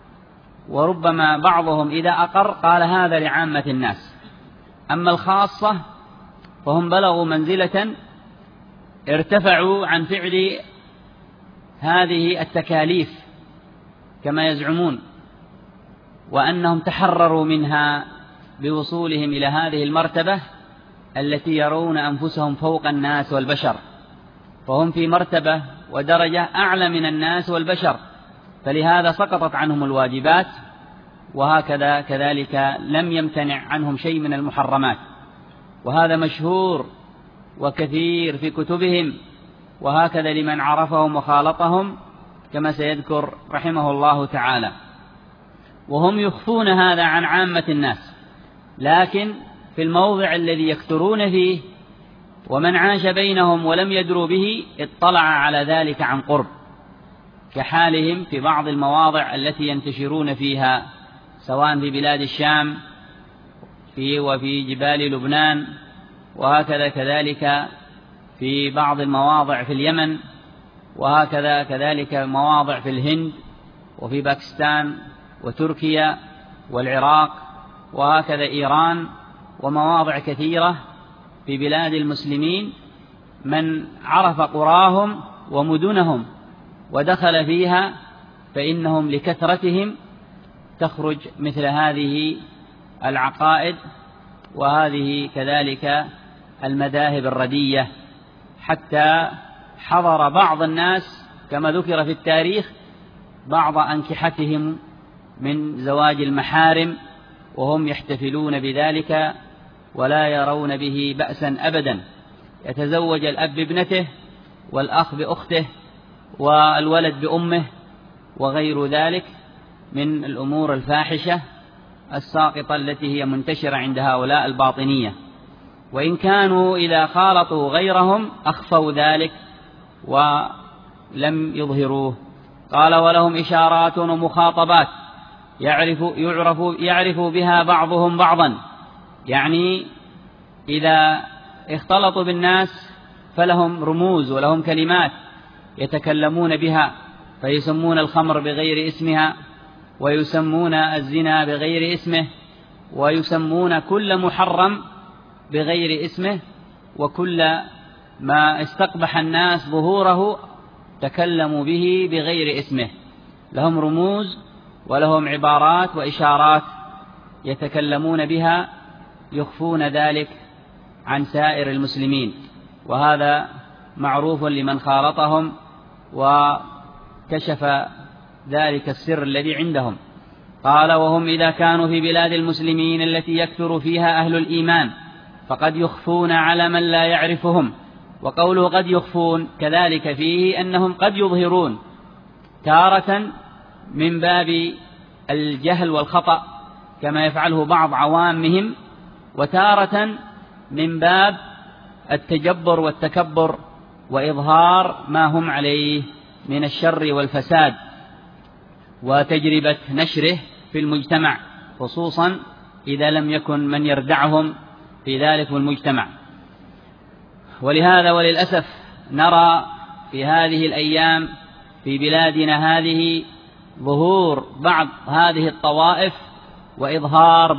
وربما بعضهم إذا أقر قال هذا لعامة الناس. أما الخاصة فهم بلغوا منزلة ارتفعوا عن فعل هذه التكاليف كما يزعمون، وأنهم تحرروا منها بوصولهم إلى هذه المرتبة التي يرون أنفسهم فوق الناس والبشر، فهم في مرتبة ودرجة أعلى من الناس والبشر، فلهذا سقطت عنهم الواجبات، وهكذا كذلك لم يمتنع عنهم شيء من المحرمات. وهذا مشهور وكثير في كتبهم، وهكذا لمن عرفهم وخالطهم كما سيذكر رحمه الله تعالى. وهم يخفون هذا عن عامة الناس، لكن في الموضع الذي يكثرون فيه ومن عاش بينهم ولم يدروا به اطلع على ذلك عن قرب، كحالهم في بعض المواضع التي ينتشرون فيها، سواء في بلاد الشام وفي جبال لبنان، وهكذا كذلك في بعض المواضع في اليمن وهكذا كذلك مواضع في الهند وفي باكستان وتركيا والعراق، وهكذا إيران، ومواضع كثيرة في بلاد المسلمين. من عرف قراهم ومدنهم ودخل فيها فإنهم لكثرتهم تخرج مثل هذه العقائد وهذه كذلك المذاهب الردية، حتى حضر بعض الناس كما ذكر في التاريخ بعض أنكحتهم من زواج المحارم وهم يحتفلون بذلك ولا يرون به بأسا أبدا. يتزوج الأب بابنته والأخ بأخته والولد بأمه وغير ذلك من الأمور الفاحشة الساقطة التي هي منتشرة عند هؤلاء الباطنية، وإن كانوا إذا خالطوا غيرهم أخفوا ذلك ولم يظهروه. قال ولهم إشارات ومخاطبات يعرف بها بعضهم بعضا، يعني إذا اختلطوا بالناس فلهم رموز ولهم كلمات يتكلمون بها، فيسمون الخمر بغير اسمها، ويسمون الزنا بغير اسمه، ويسمون كل محرم بغير اسمه، وكل ما استقبح الناس ظهوره تكلموا به بغير اسمه. لهم رموز ولهم عبارات وإشارات يتكلمون بها يخفون ذلك عن سائر المسلمين، وهذا معروف لمن خالطهم وكشف ذلك السر الذي عندهم. قال وهم إذا كانوا في بلاد المسلمين التي يكثر فيها أهل الإيمان فقد يخفون على من لا يعرفهم. وقوله قد يخفون كذلك فيه أنهم قد يظهرون تارة من باب الجهل والخطأ كما يفعله بعض عوامهم، وتارة من باب التجبر والتكبر وإظهار ما هم عليه من الشر والفساد وتجربة نشره في المجتمع، خصوصا إذا لم يكن من يردعهم في ذلك المجتمع. ولهذا وللأسف نرى في هذه الأيام في بلادنا هذه ظهور بعض هذه الطوائف وإظهار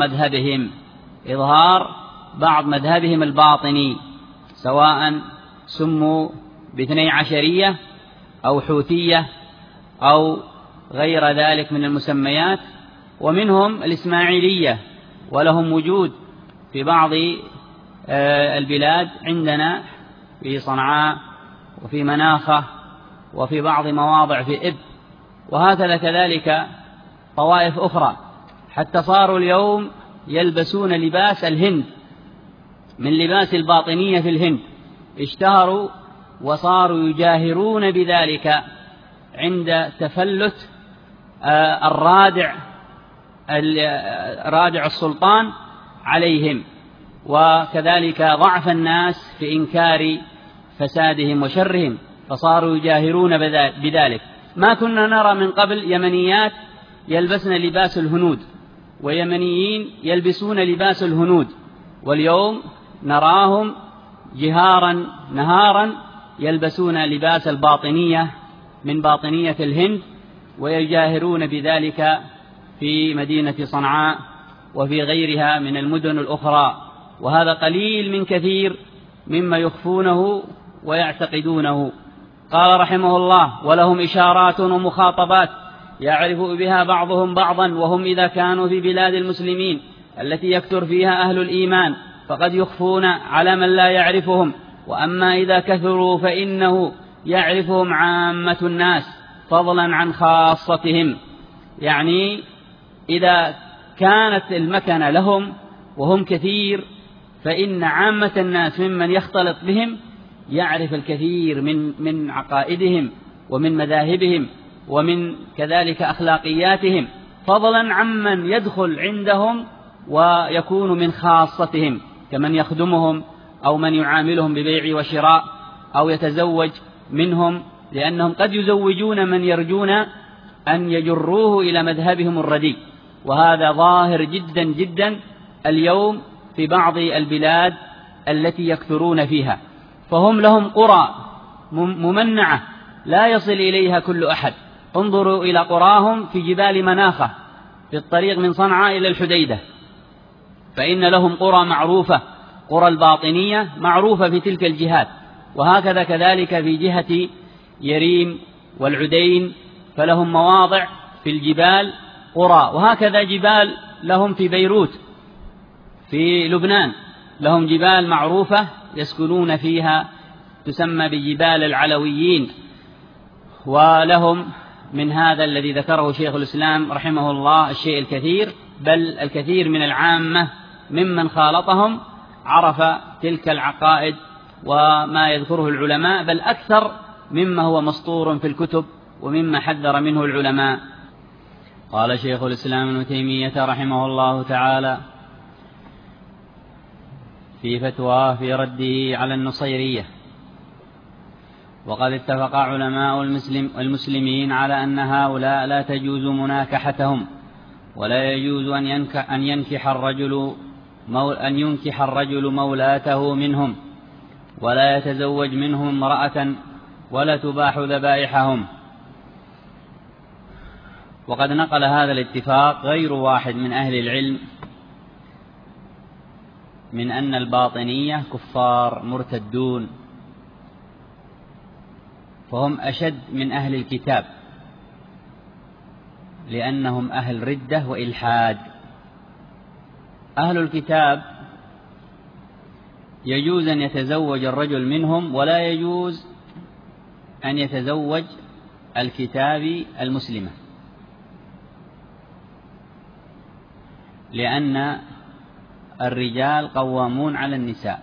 بعض مذهبهم الباطني، سواء سموا باثني عشرية أو حوثية أو غير ذلك من المسميات، ومنهم الإسماعيلية، ولهم وجود في بعض البلاد عندنا في صنعاء وفي مناخة وفي بعض مواضع في إب، وهكذا كذلك طوائف أخرى، حتى صاروا اليوم يلبسون لباس الهند من لباس الباطنية في الهند، اشتهروا وصاروا يجاهرون بذلك عند تفلت رادع السلطان عليهم، وكذلك ضعف الناس في إنكار فسادهم وشرهم، فصاروا يجاهرون بذلك. ما كنا نرى من قبل يمنيات يلبسن لباس الهنود ويمنيين يلبسون لباس الهنود، واليوم نراهم جهارا نهارا يلبسون لباس الباطنية من باطنية الهند، ويجاهرون بذلك في مدينة صنعاء وفي غيرها من المدن الأخرى، وهذا قليل من كثير مما يخفونه ويعتقدونه. قال رحمه الله ولهم إشارات ومخاطبات يعرف بها بعضهم بعضا، وهم إذا كانوا في بلاد المسلمين التي يكثر فيها أهل الإيمان فقد يخفون على من لا يعرفهم، وأما إذا كثروا فإنه يعرفهم عامة الناس فضلا عن خاصتهم. يعني إذا كانت المكنة لهم وهم كثير فإن عامة الناس ممن يختلط بهم يعرف الكثير من عقائدهم ومن مذاهبهم ومن كذلك أخلاقياتهم، فضلا عمن يدخل عندهم ويكون من خاصتهم كمن يخدمهم أو من يعاملهم ببيع وشراء أو يتزوج منهم، لأنهم قد يزوجون من يرجون أن يجروه إلى مذهبهم الرديء، وهذا ظاهر جدا جدا اليوم في بعض البلاد التي يكثرون فيها. فهم لهم قرى ممنعة لا يصل إليها كل أحد. انظروا إلى قراهم في جبال مناخة في الطريق من صنعاء إلى الحديدة، فإن لهم قرى معروفة، قرى الباطنية معروفة في تلك الجهات، وهكذا كذلك في جهة يريم والعدين فلهم مواضع في الجبال قرى، وهكذا جبال لهم في بيروت في لبنان لهم جبال معروفة يسكنون فيها تسمى بجبال العلويين، ولهم من هذا الذي ذكره شيخ الإسلام رحمه الله الشيء الكثير، بل الكثير من العامة ممن خالطهم عرف تلك العقائد وما يذكره العلماء، بل أكثر مما هو مسطور في الكتب ومما حذر منه العلماء. قال شيخ الإسلام ابن تيمية رحمه الله تعالى في فتواه في رده على النصيرية: وقد اتفق علماء المسلمين على أن هؤلاء لا تجوز مناكحتهم، ولا يجوز أن ينكح الرجل مولاته منهم، ولا يتزوج منهم امرأة، ولا تباح ذبائحهم. وقد نقل هذا الاتفاق غير واحد من أهل العلم من أن الباطنية كفار مرتدون، فهم أشد من أهل الكتاب لأنهم أهل ردة وإلحاد. أهل الكتاب يجوز أن يتزوج الرجل منهم، ولا يجوز أن يتزوج الكتابي المسلمة، لأن الرجال قوامون على النساء،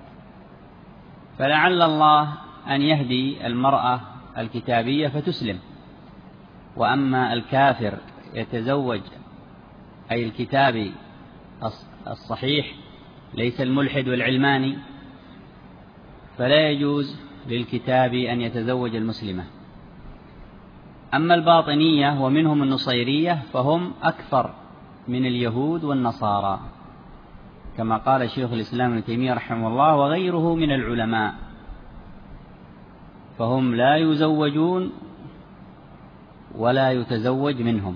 فلعل الله أن يهدي المرأة الكتابية فتسلم. وأما الكافر يتزوج أي الكتابي الصحيح ليس الملحد والعلماني، فلا يجوز للكتابي أن يتزوج المسلمة. أما الباطنية ومنهم النصيرية فهم أكثر من اليهود والنصارى، كما قال شيخ الإسلام ابن تيمية رحمه الله وغيره من العلماء، فهم لا يزوجون ولا يتزوج منهم،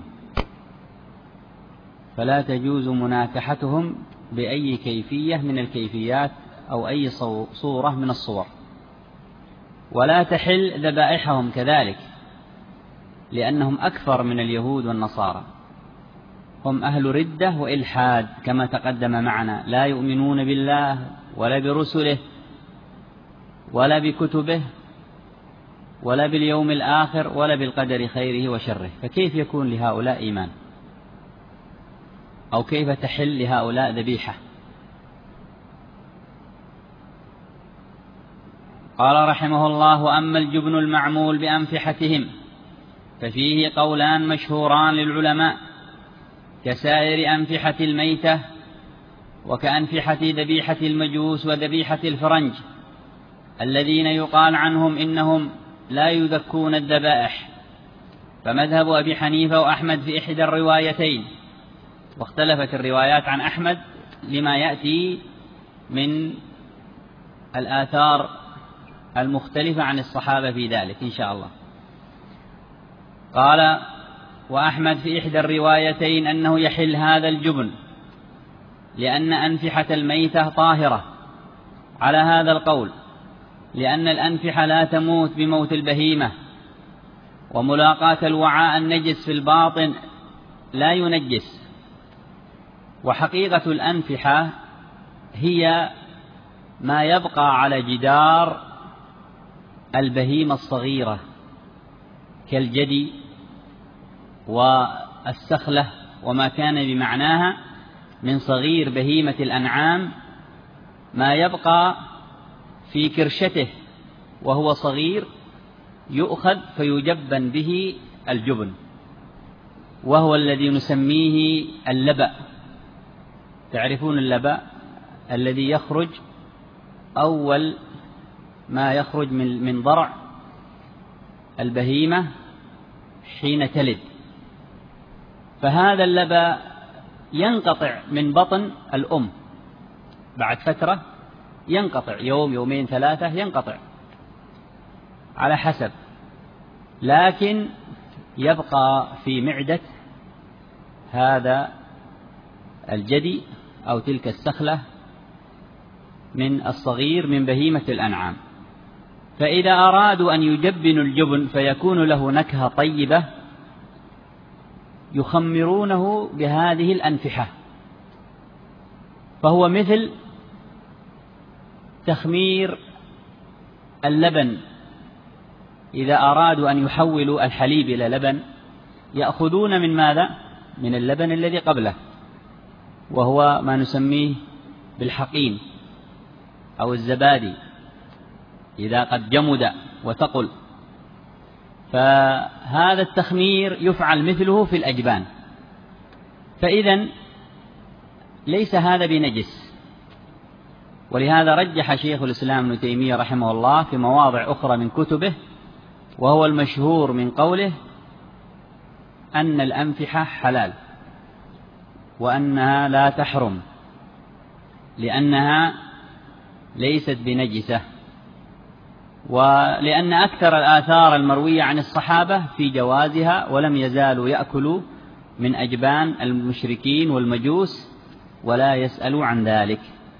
فلا تجوز مناكحتهم بأي كيفية من الكيفيات أو أي صورة من الصور، ولا تحل ذبائحهم كذلك لأنهم أكثر من اليهود والنصارى، هم أهل ردة وإلحاد كما تقدم معنا، لا يؤمنون بالله ولا برسله ولا بكتبه ولا باليوم الآخر ولا بالقدر خيره وشره، فكيف يكون لهؤلاء إيمان؟ أو كيف تحل لهؤلاء ذبيحة؟ قال رحمه الله: وأما الجبن المعمول بأنفحتهم ففيه قولان مشهوران للعلماء، كسائر أنفحة الميتة، وكأنفحة ذبيحة المجوس وذبيحة الفرنج، الذين يقال عنهم إنهم لا يذكون الذبائح. فمذهب أبي حنيفة وأحمد في إحدى الروايتين، واختلفت الروايات عن أحمد لما يأتي من الآثار المختلفة عن الصحابة في ذلك إن شاء الله. قال: وأحمد في إحدى الروايتين أنه يحل هذا الجبن لأن أنفحة الميتة طاهرة، على هذا القول، لأن الأنفحة لا تموت بموت البهيمة، وملاقاة الوعاء النجس في الباطن لا ينجس، وحقيقة الأنفحة هي ما يبقى على جدار البهيمة الصغيرة كالجدي والسخلة وما كان بمعناها من صغير بهيمة الأنعام، ما يبقى في كرشته وهو صغير يؤخذ فيجبن به الجبن، وهو الذي نسميه اللبأ. تعرفون اللبأ الذي يخرج أول ما يخرج من ضرع البهيمة حين تلد، فهذا اللبأ ينقطع من بطن الأم بعد فترة، ينقطع يوم يومين ثلاثة، ينقطع على حسب، لكن يبقى في معدة هذا الجدي أو تلك السخلة من الصغير من بهيمة الأنعام. فإذا أرادوا أن يجبنوا الجبن فيكون له نكهة طيبة يخمرونه بهذه الأنفحة، فهو مثل تخمير اللبن. إذا أرادوا أن يحولوا الحليب إلى لبن يأخذون من ماذا؟ من اللبن الذي قبله، وهو ما نسميه بالحقين أو الزبادي إذا قد جمد وثقل. فهذا التخمير يفعل مثله في الأجبان. فإذن ليس هذا بنجس، ولهذا رجح شيخ الإسلام ابن تيمية رحمه الله في مواضع أخرى من كتبه، وهو المشهور من قوله أن الأنفحة حلال وأنها لا تحرم لأنها ليست بنجسة، ولأن أكثر الآثار المروية عن الصحابة في جوازها، ولم يزالوا يأكلوا من أجبان المشركين والمجوس ولا يسألوا عن ذلك.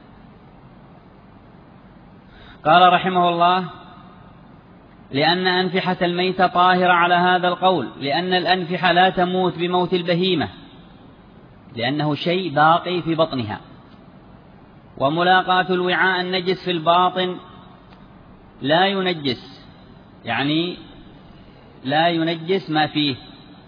قال رحمه الله: لأن أنفحة الميتة طاهرة على هذا القول، لأن الأنفحة لا تموت بموت البهيمة لأنه شيء باقي في بطنها، وملاقاة الوعاء النجس في الباطن لا ينجس، يعني لا ينجس ما فيه.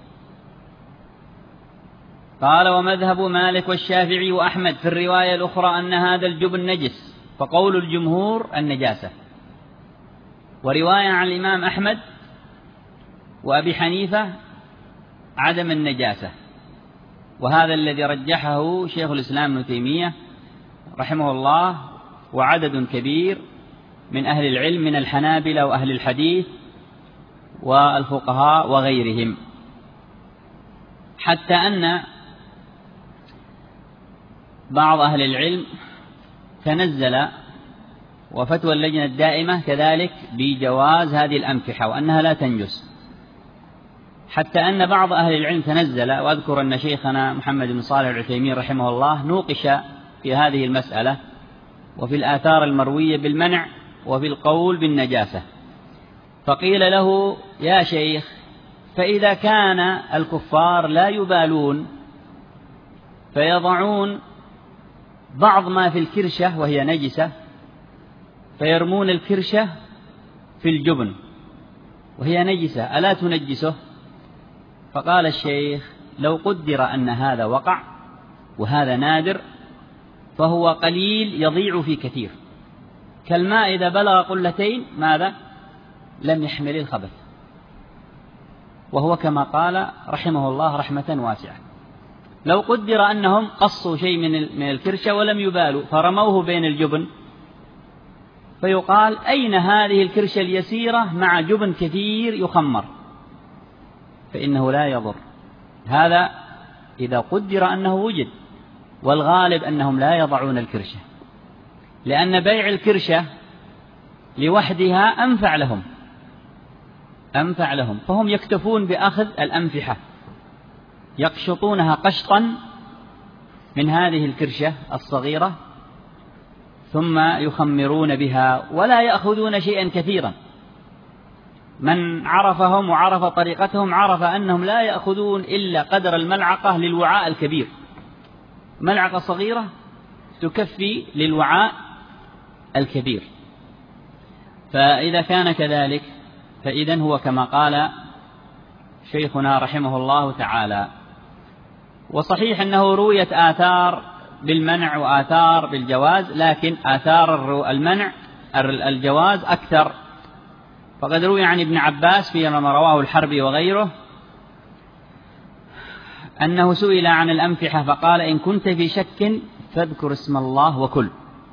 قال: ومذهب مالك والشافعي وأحمد في الرواية الأخرى أن هذا الجبن نجس، فقول الجمهور النجاسة. ورواية عن الإمام أحمد وأبي حنيفة عدم النجاسة، وهذا الذي رجحه شيخ الإسلام ابن تيمية رحمه الله وعدد كبير من أهل العلم من الحنابلة وأهل الحديث والفقهاء وغيرهم، حتى أن بعض أهل العلم تنزل، وفتوى اللجنة الدائمة كذلك، بجواز هذه الأنفحة وأنها لا تنجس، حتى أن بعض أهل العلم تنزل. وأذكر أن شيخنا محمد بن صالح العثيمين رحمه الله نوقش في هذه المسألة وفي الآثار المروية بالمنع وفي القول بالنجاسة، فقيل له: يا شيخ، فإذا كان الكفار لا يبالون فيضعون بعض ما في الكرشة وهي نجسة فيرمون الكرشة في الجبن وهي نجسة، ألا تنجسه؟ فقال الشيخ: لو قدر أن هذا وقع وهذا نادر فهو قليل يضيع في كثير، كالماء إذا بلغ قلتين ماذا؟ لم يحمل الخبث. وهو كما قال رحمه الله رحمة واسعة. لو قدر أنهم قصوا شيء من الكرشة ولم يبالوا فرموه بين الجبن، فيقال: أين هذه الكرشة اليسيرة مع جبن كثير يخمر؟ فإنه لا يضر. هذا إذا قدر أنه وجد، والغالب أنهم لا يضعون الكرشة، لأن بيع الكرشة لوحدها أنفع لهم، فهم يكتفون بأخذ الأنفحة، يقشطونها قشطا من هذه الكرشة الصغيرة ثم يخمرون بها ولا يأخذون شيئا كثيرا. من عرفهم وعرف طريقتهم عرف أنهم لا يأخذون إلا قدر الملعقة للوعاء الكبير، ملعقة صغيرة تكفي للوعاء الكبير. فإذا كان كذلك فإذن هو كما قال شيخنا رحمه الله تعالى. وصحيح أنه رويت آثار بالمنع وآثار بالجواز، لكن آثار المنع الجواز أكثر. فقد روي عن ابن عباس فيما رواه الحربي وغيره أنه سئل عن الأنفحة فقال: إن كنت في شك فاذكر اسم الله وكل.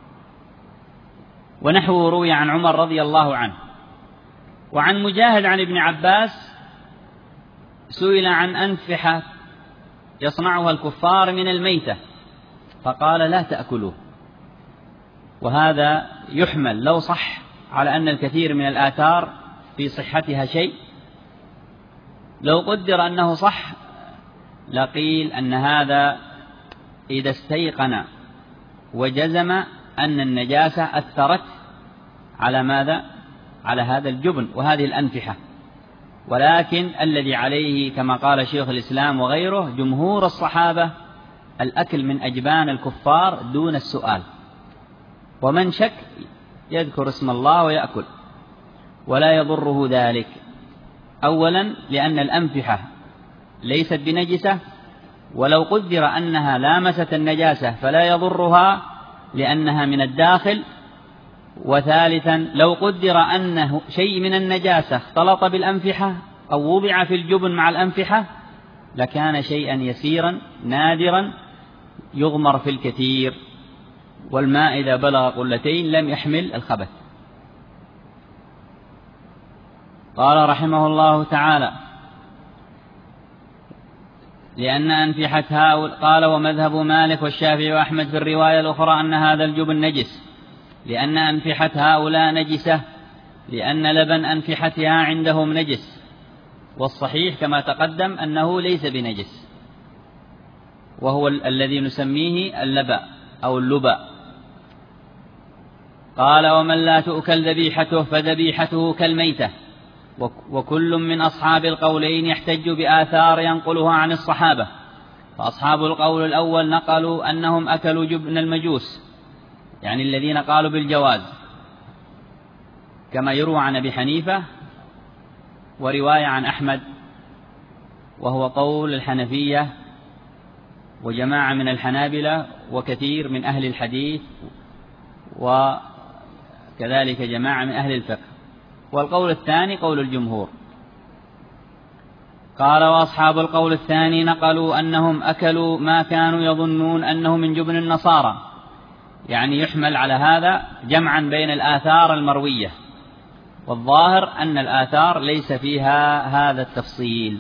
ونحوه روي عن عمر رضي الله عنه. وعن مجاهد عن ابن عباس سئل عن أنفحة يصنعها الكفار من الميتة فقال: لا تأكلوه. وهذا يحمل لو صح على أن الكثير من الآثار في صحتها شيء، لو قدر أنه صح لقيل أن هذا إذا استيقن وجزم أن النجاسة أثرت على ماذا؟ على هذا الجبن وهذه الأنفحة. ولكن الذي عليه كما قال شيخ الإسلام وغيره جمهور الصحابة الأكل من أجبان الكفار دون السؤال، ومن شك يذكر اسم الله ويأكل ولا يضره ذلك. أولا لأن الأنفحة ليست بنجسة، ولو قدر أنها لامست النجاسة فلا يضرها لأنها من الداخل. وثالثا لو قدر أنه شيء من النجاسة اختلط بالأنفحة أو وضع في الجبن مع الأنفحة لكان شيئا يسيرا نادرا يغمر في الكثير، والماء إذا بلغ قلتين لم يحمل الخبث. قال رحمه الله تعالى: لأن أنفحة هؤلاء. قال: ومذهب مالك والشافعي وأحمد في الرواية الأخرى أن هذا الجبن نجس، لأن أنفحة هؤلاء نجسة، لأن لبن أنفحتها عندهم نجس، والصحيح كما تقدم أنه ليس بنجس، وهو الذي نسميه اللبأ أو اللبأ. قال: ومن لا تؤكل ذبيحته فذبيحته كالميتة. وكل من أصحاب القولين يحتج بآثار ينقلها عن الصحابة، فأصحاب القول الأول نقلوا أنهم أكلوا جبن المجوس، يعني الذين قالوا بالجواز، كما يروى عن أبي حنيفة ورواية عن أحمد، وهو قول الحنفية وجماعة من الحنابلة وكثير من أهل الحديث وكذلك جماعة من أهل الفقه. والقول الثاني قول الجمهور. قال: وأصحاب القول الثاني نقلوا أنهم أكلوا ما كانوا يظنون أنه من جبن النصارى، يعني يحمل على هذا جمعا بين الآثار المروية، والظاهر أن الآثار ليس فيها هذا التفصيل،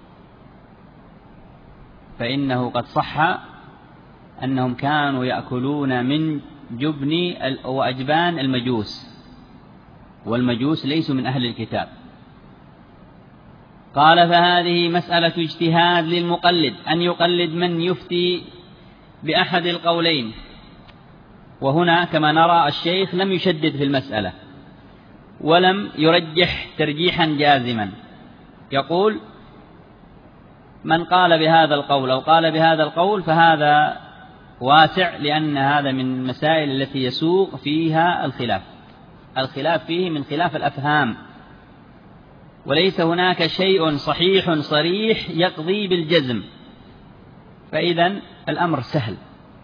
فإنه قد صح أنهم كانوا يأكلون من جبن وأجبان المجوس، والمجوس ليسوا من أهل الكتاب. قال: فهذه مسألة اجتهاد للمقلد أن يقلد من يفتي بأحد القولين. وهنا كما نرى الشيخ لم يشدد في المسألة ولم يرجح ترجيحا جازما، يقول من قال بهذا القول أو قال بهذا القول فهذا واسع، لأن هذا من المسائل التي يسوق فيها الخلاف فيه من خلاف الأفهام، وليس هناك شيء صحيح صريح يقضي بالجزم، فإذا الأمر سهل.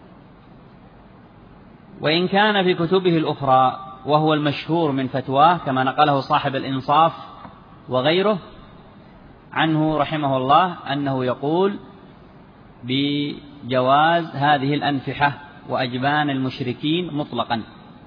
وإن كان في كتبه الأخرى وهو المشهور من فتواه كما نقله صاحب الإنصاف وغيره عنه رحمه الله أنه يقول بجواز هذه الأنفحة وأجبان المشركين مطلقا،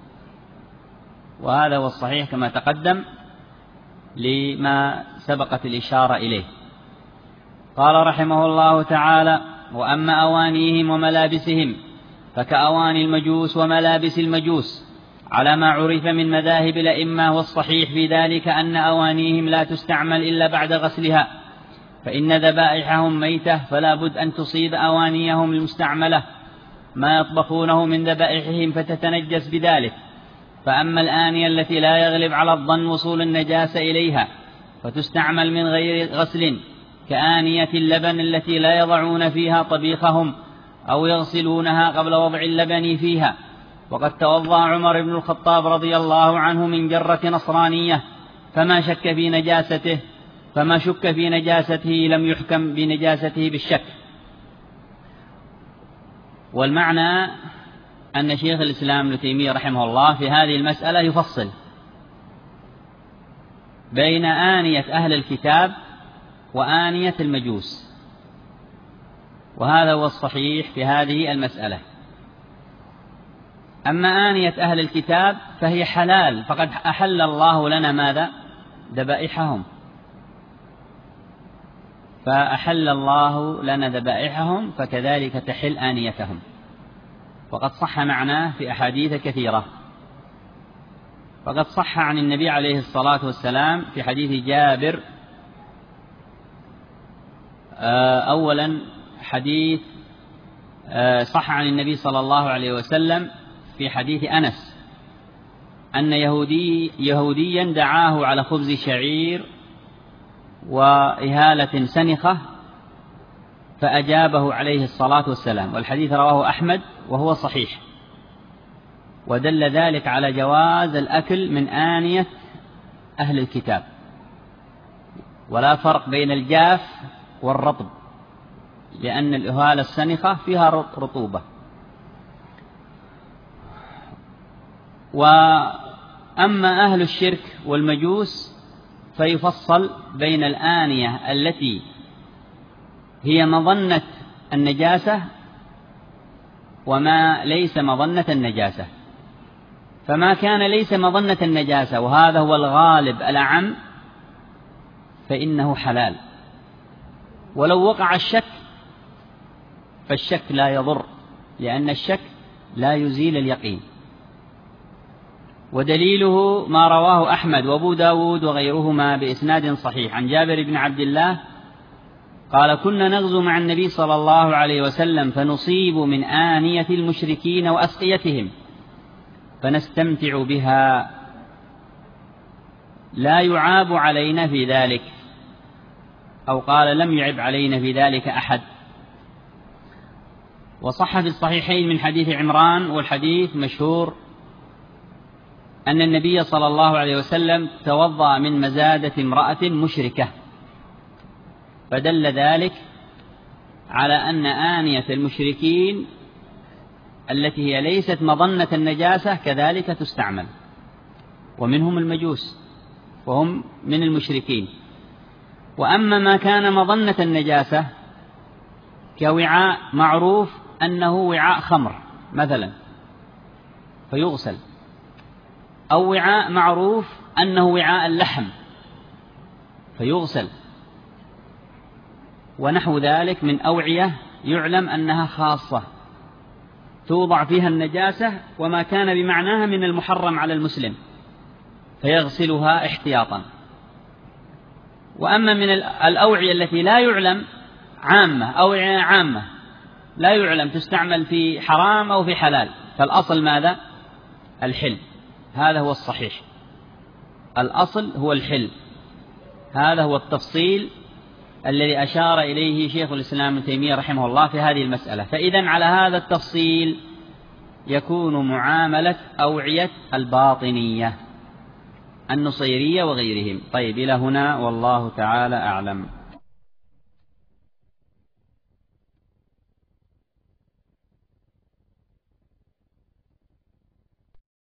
وهذا هو الصحيح كما تقدم لما سبقت الإشارة إليه. قال رحمه الله تعالى: وأما أوانيهم وملابسهم فكأواني المجوس وملابس المجوس على ما عرف من مذاهب الأئمة، والصحيح في ذلك أن أوانيهم لا تستعمل إلا بعد غسلها، فإن ذبائحهم ميتة فلا بد أن تصيب أوانيهم المستعملة ما يطبخونه من ذبائحهم فتتنجس بذلك. فأما الآنية التي لا يغلب على الظن وصول النجاسة إليها فتستعمل من غير غسل، كآنية اللبن التي لا يضعون فيها طبيخهم أو يغسلونها قبل وضع اللبن فيها. وقد توضأ عمر بن الخطاب رضي الله عنه من جرة نصرانية فما شك في نجاسته لم يحكم بنجاسته بالشك. والمعنى أن شيخ الإسلام ابن تيمية رحمه الله في هذه المسألة يفصل بين آنية أهل الكتاب وآنية المجوس، وهذا هو الصحيح في هذه المسألة. أما آنية أهل الكتاب فهي حلال، فقد أحل الله لنا ماذا؟ ذبائحهم، فأحل الله لنا ذبائحهم فكذلك تحل آنيتهم، وقد صح معناه في أحاديث كثيرة. فقد صح عن النبي عليه الصلاة والسلام في حديث جابر أولا حديث صح عن النبي صلى الله عليه وسلم في حديث أنس أن يهوديا دعاه على خبز شعير وإهالة سنخة فأجابه عليه الصلاة والسلام، والحديث رواه أحمد وهو صحيح، ودل ذلك على جواز الأكل من آنية أهل الكتاب، ولا فرق بين الجاف والرطب، لأن الإهالة السنخة فيها رطوبة. وأما أهل الشرك والمجوس فيفصل بين الآنية التي هي مظنة النجاسة وما ليس مظنة النجاسة. فما كان ليس مظنة النجاسة، وهذا هو الغالب الأعم، فإنه حلال، ولو وقع الشك فالشك لا يضر، لأن الشك لا يزيل اليقين. ودليله ما رواه أحمد وأبو داود وغيرهما بإسناد صحيح عن جابر بن عبد الله قال: كنا نغزو مع النبي صلى الله عليه وسلم فنصيب من آنية المشركين وأسقيتهم فنستمتع بها، لا يعاب علينا في ذلك، أو قال: لم يعب علينا في ذلك أحد. وصح في الصحيحين من حديث عمران، والحديث مشهور، أن النبي صلى الله عليه وسلم توضأ من مزادة امرأة مشركة، فدل ذلك على أن آنية المشركين التي هي ليست مظنة النجاسة كذلك تستعمل، ومنهم المجوس وهم من المشركين. وأما ما كان مظنة النجاسة كوعاء معروف أنه وعاء خمر مثلا فيغسل، أو وعاء معروف أنه وعاء اللحم فيغسل، ونحو ذلك من أوعية يعلم أنها خاصة توضع فيها النجاسة وما كان بمعناها من المحرم على المسلم فيغسلها احتياطا. وأما من الأوعية التي لا يعلم عامة، أوعية عامة لا يعلم تستعمل في حرام أو في حلال، فالأصل ماذا؟ الحل، هذا هو الصحيح، الأصل هو الحل، هذا هو التفصيل الذي أشار إليه شيخ الإسلام ابن تيمية رحمه الله في هذه المسألة. فإذن على هذا التفصيل يكون معاملة أوعية الباطنية النصيرية وغيرهم. طيب، إلى هنا والله تعالى أعلم.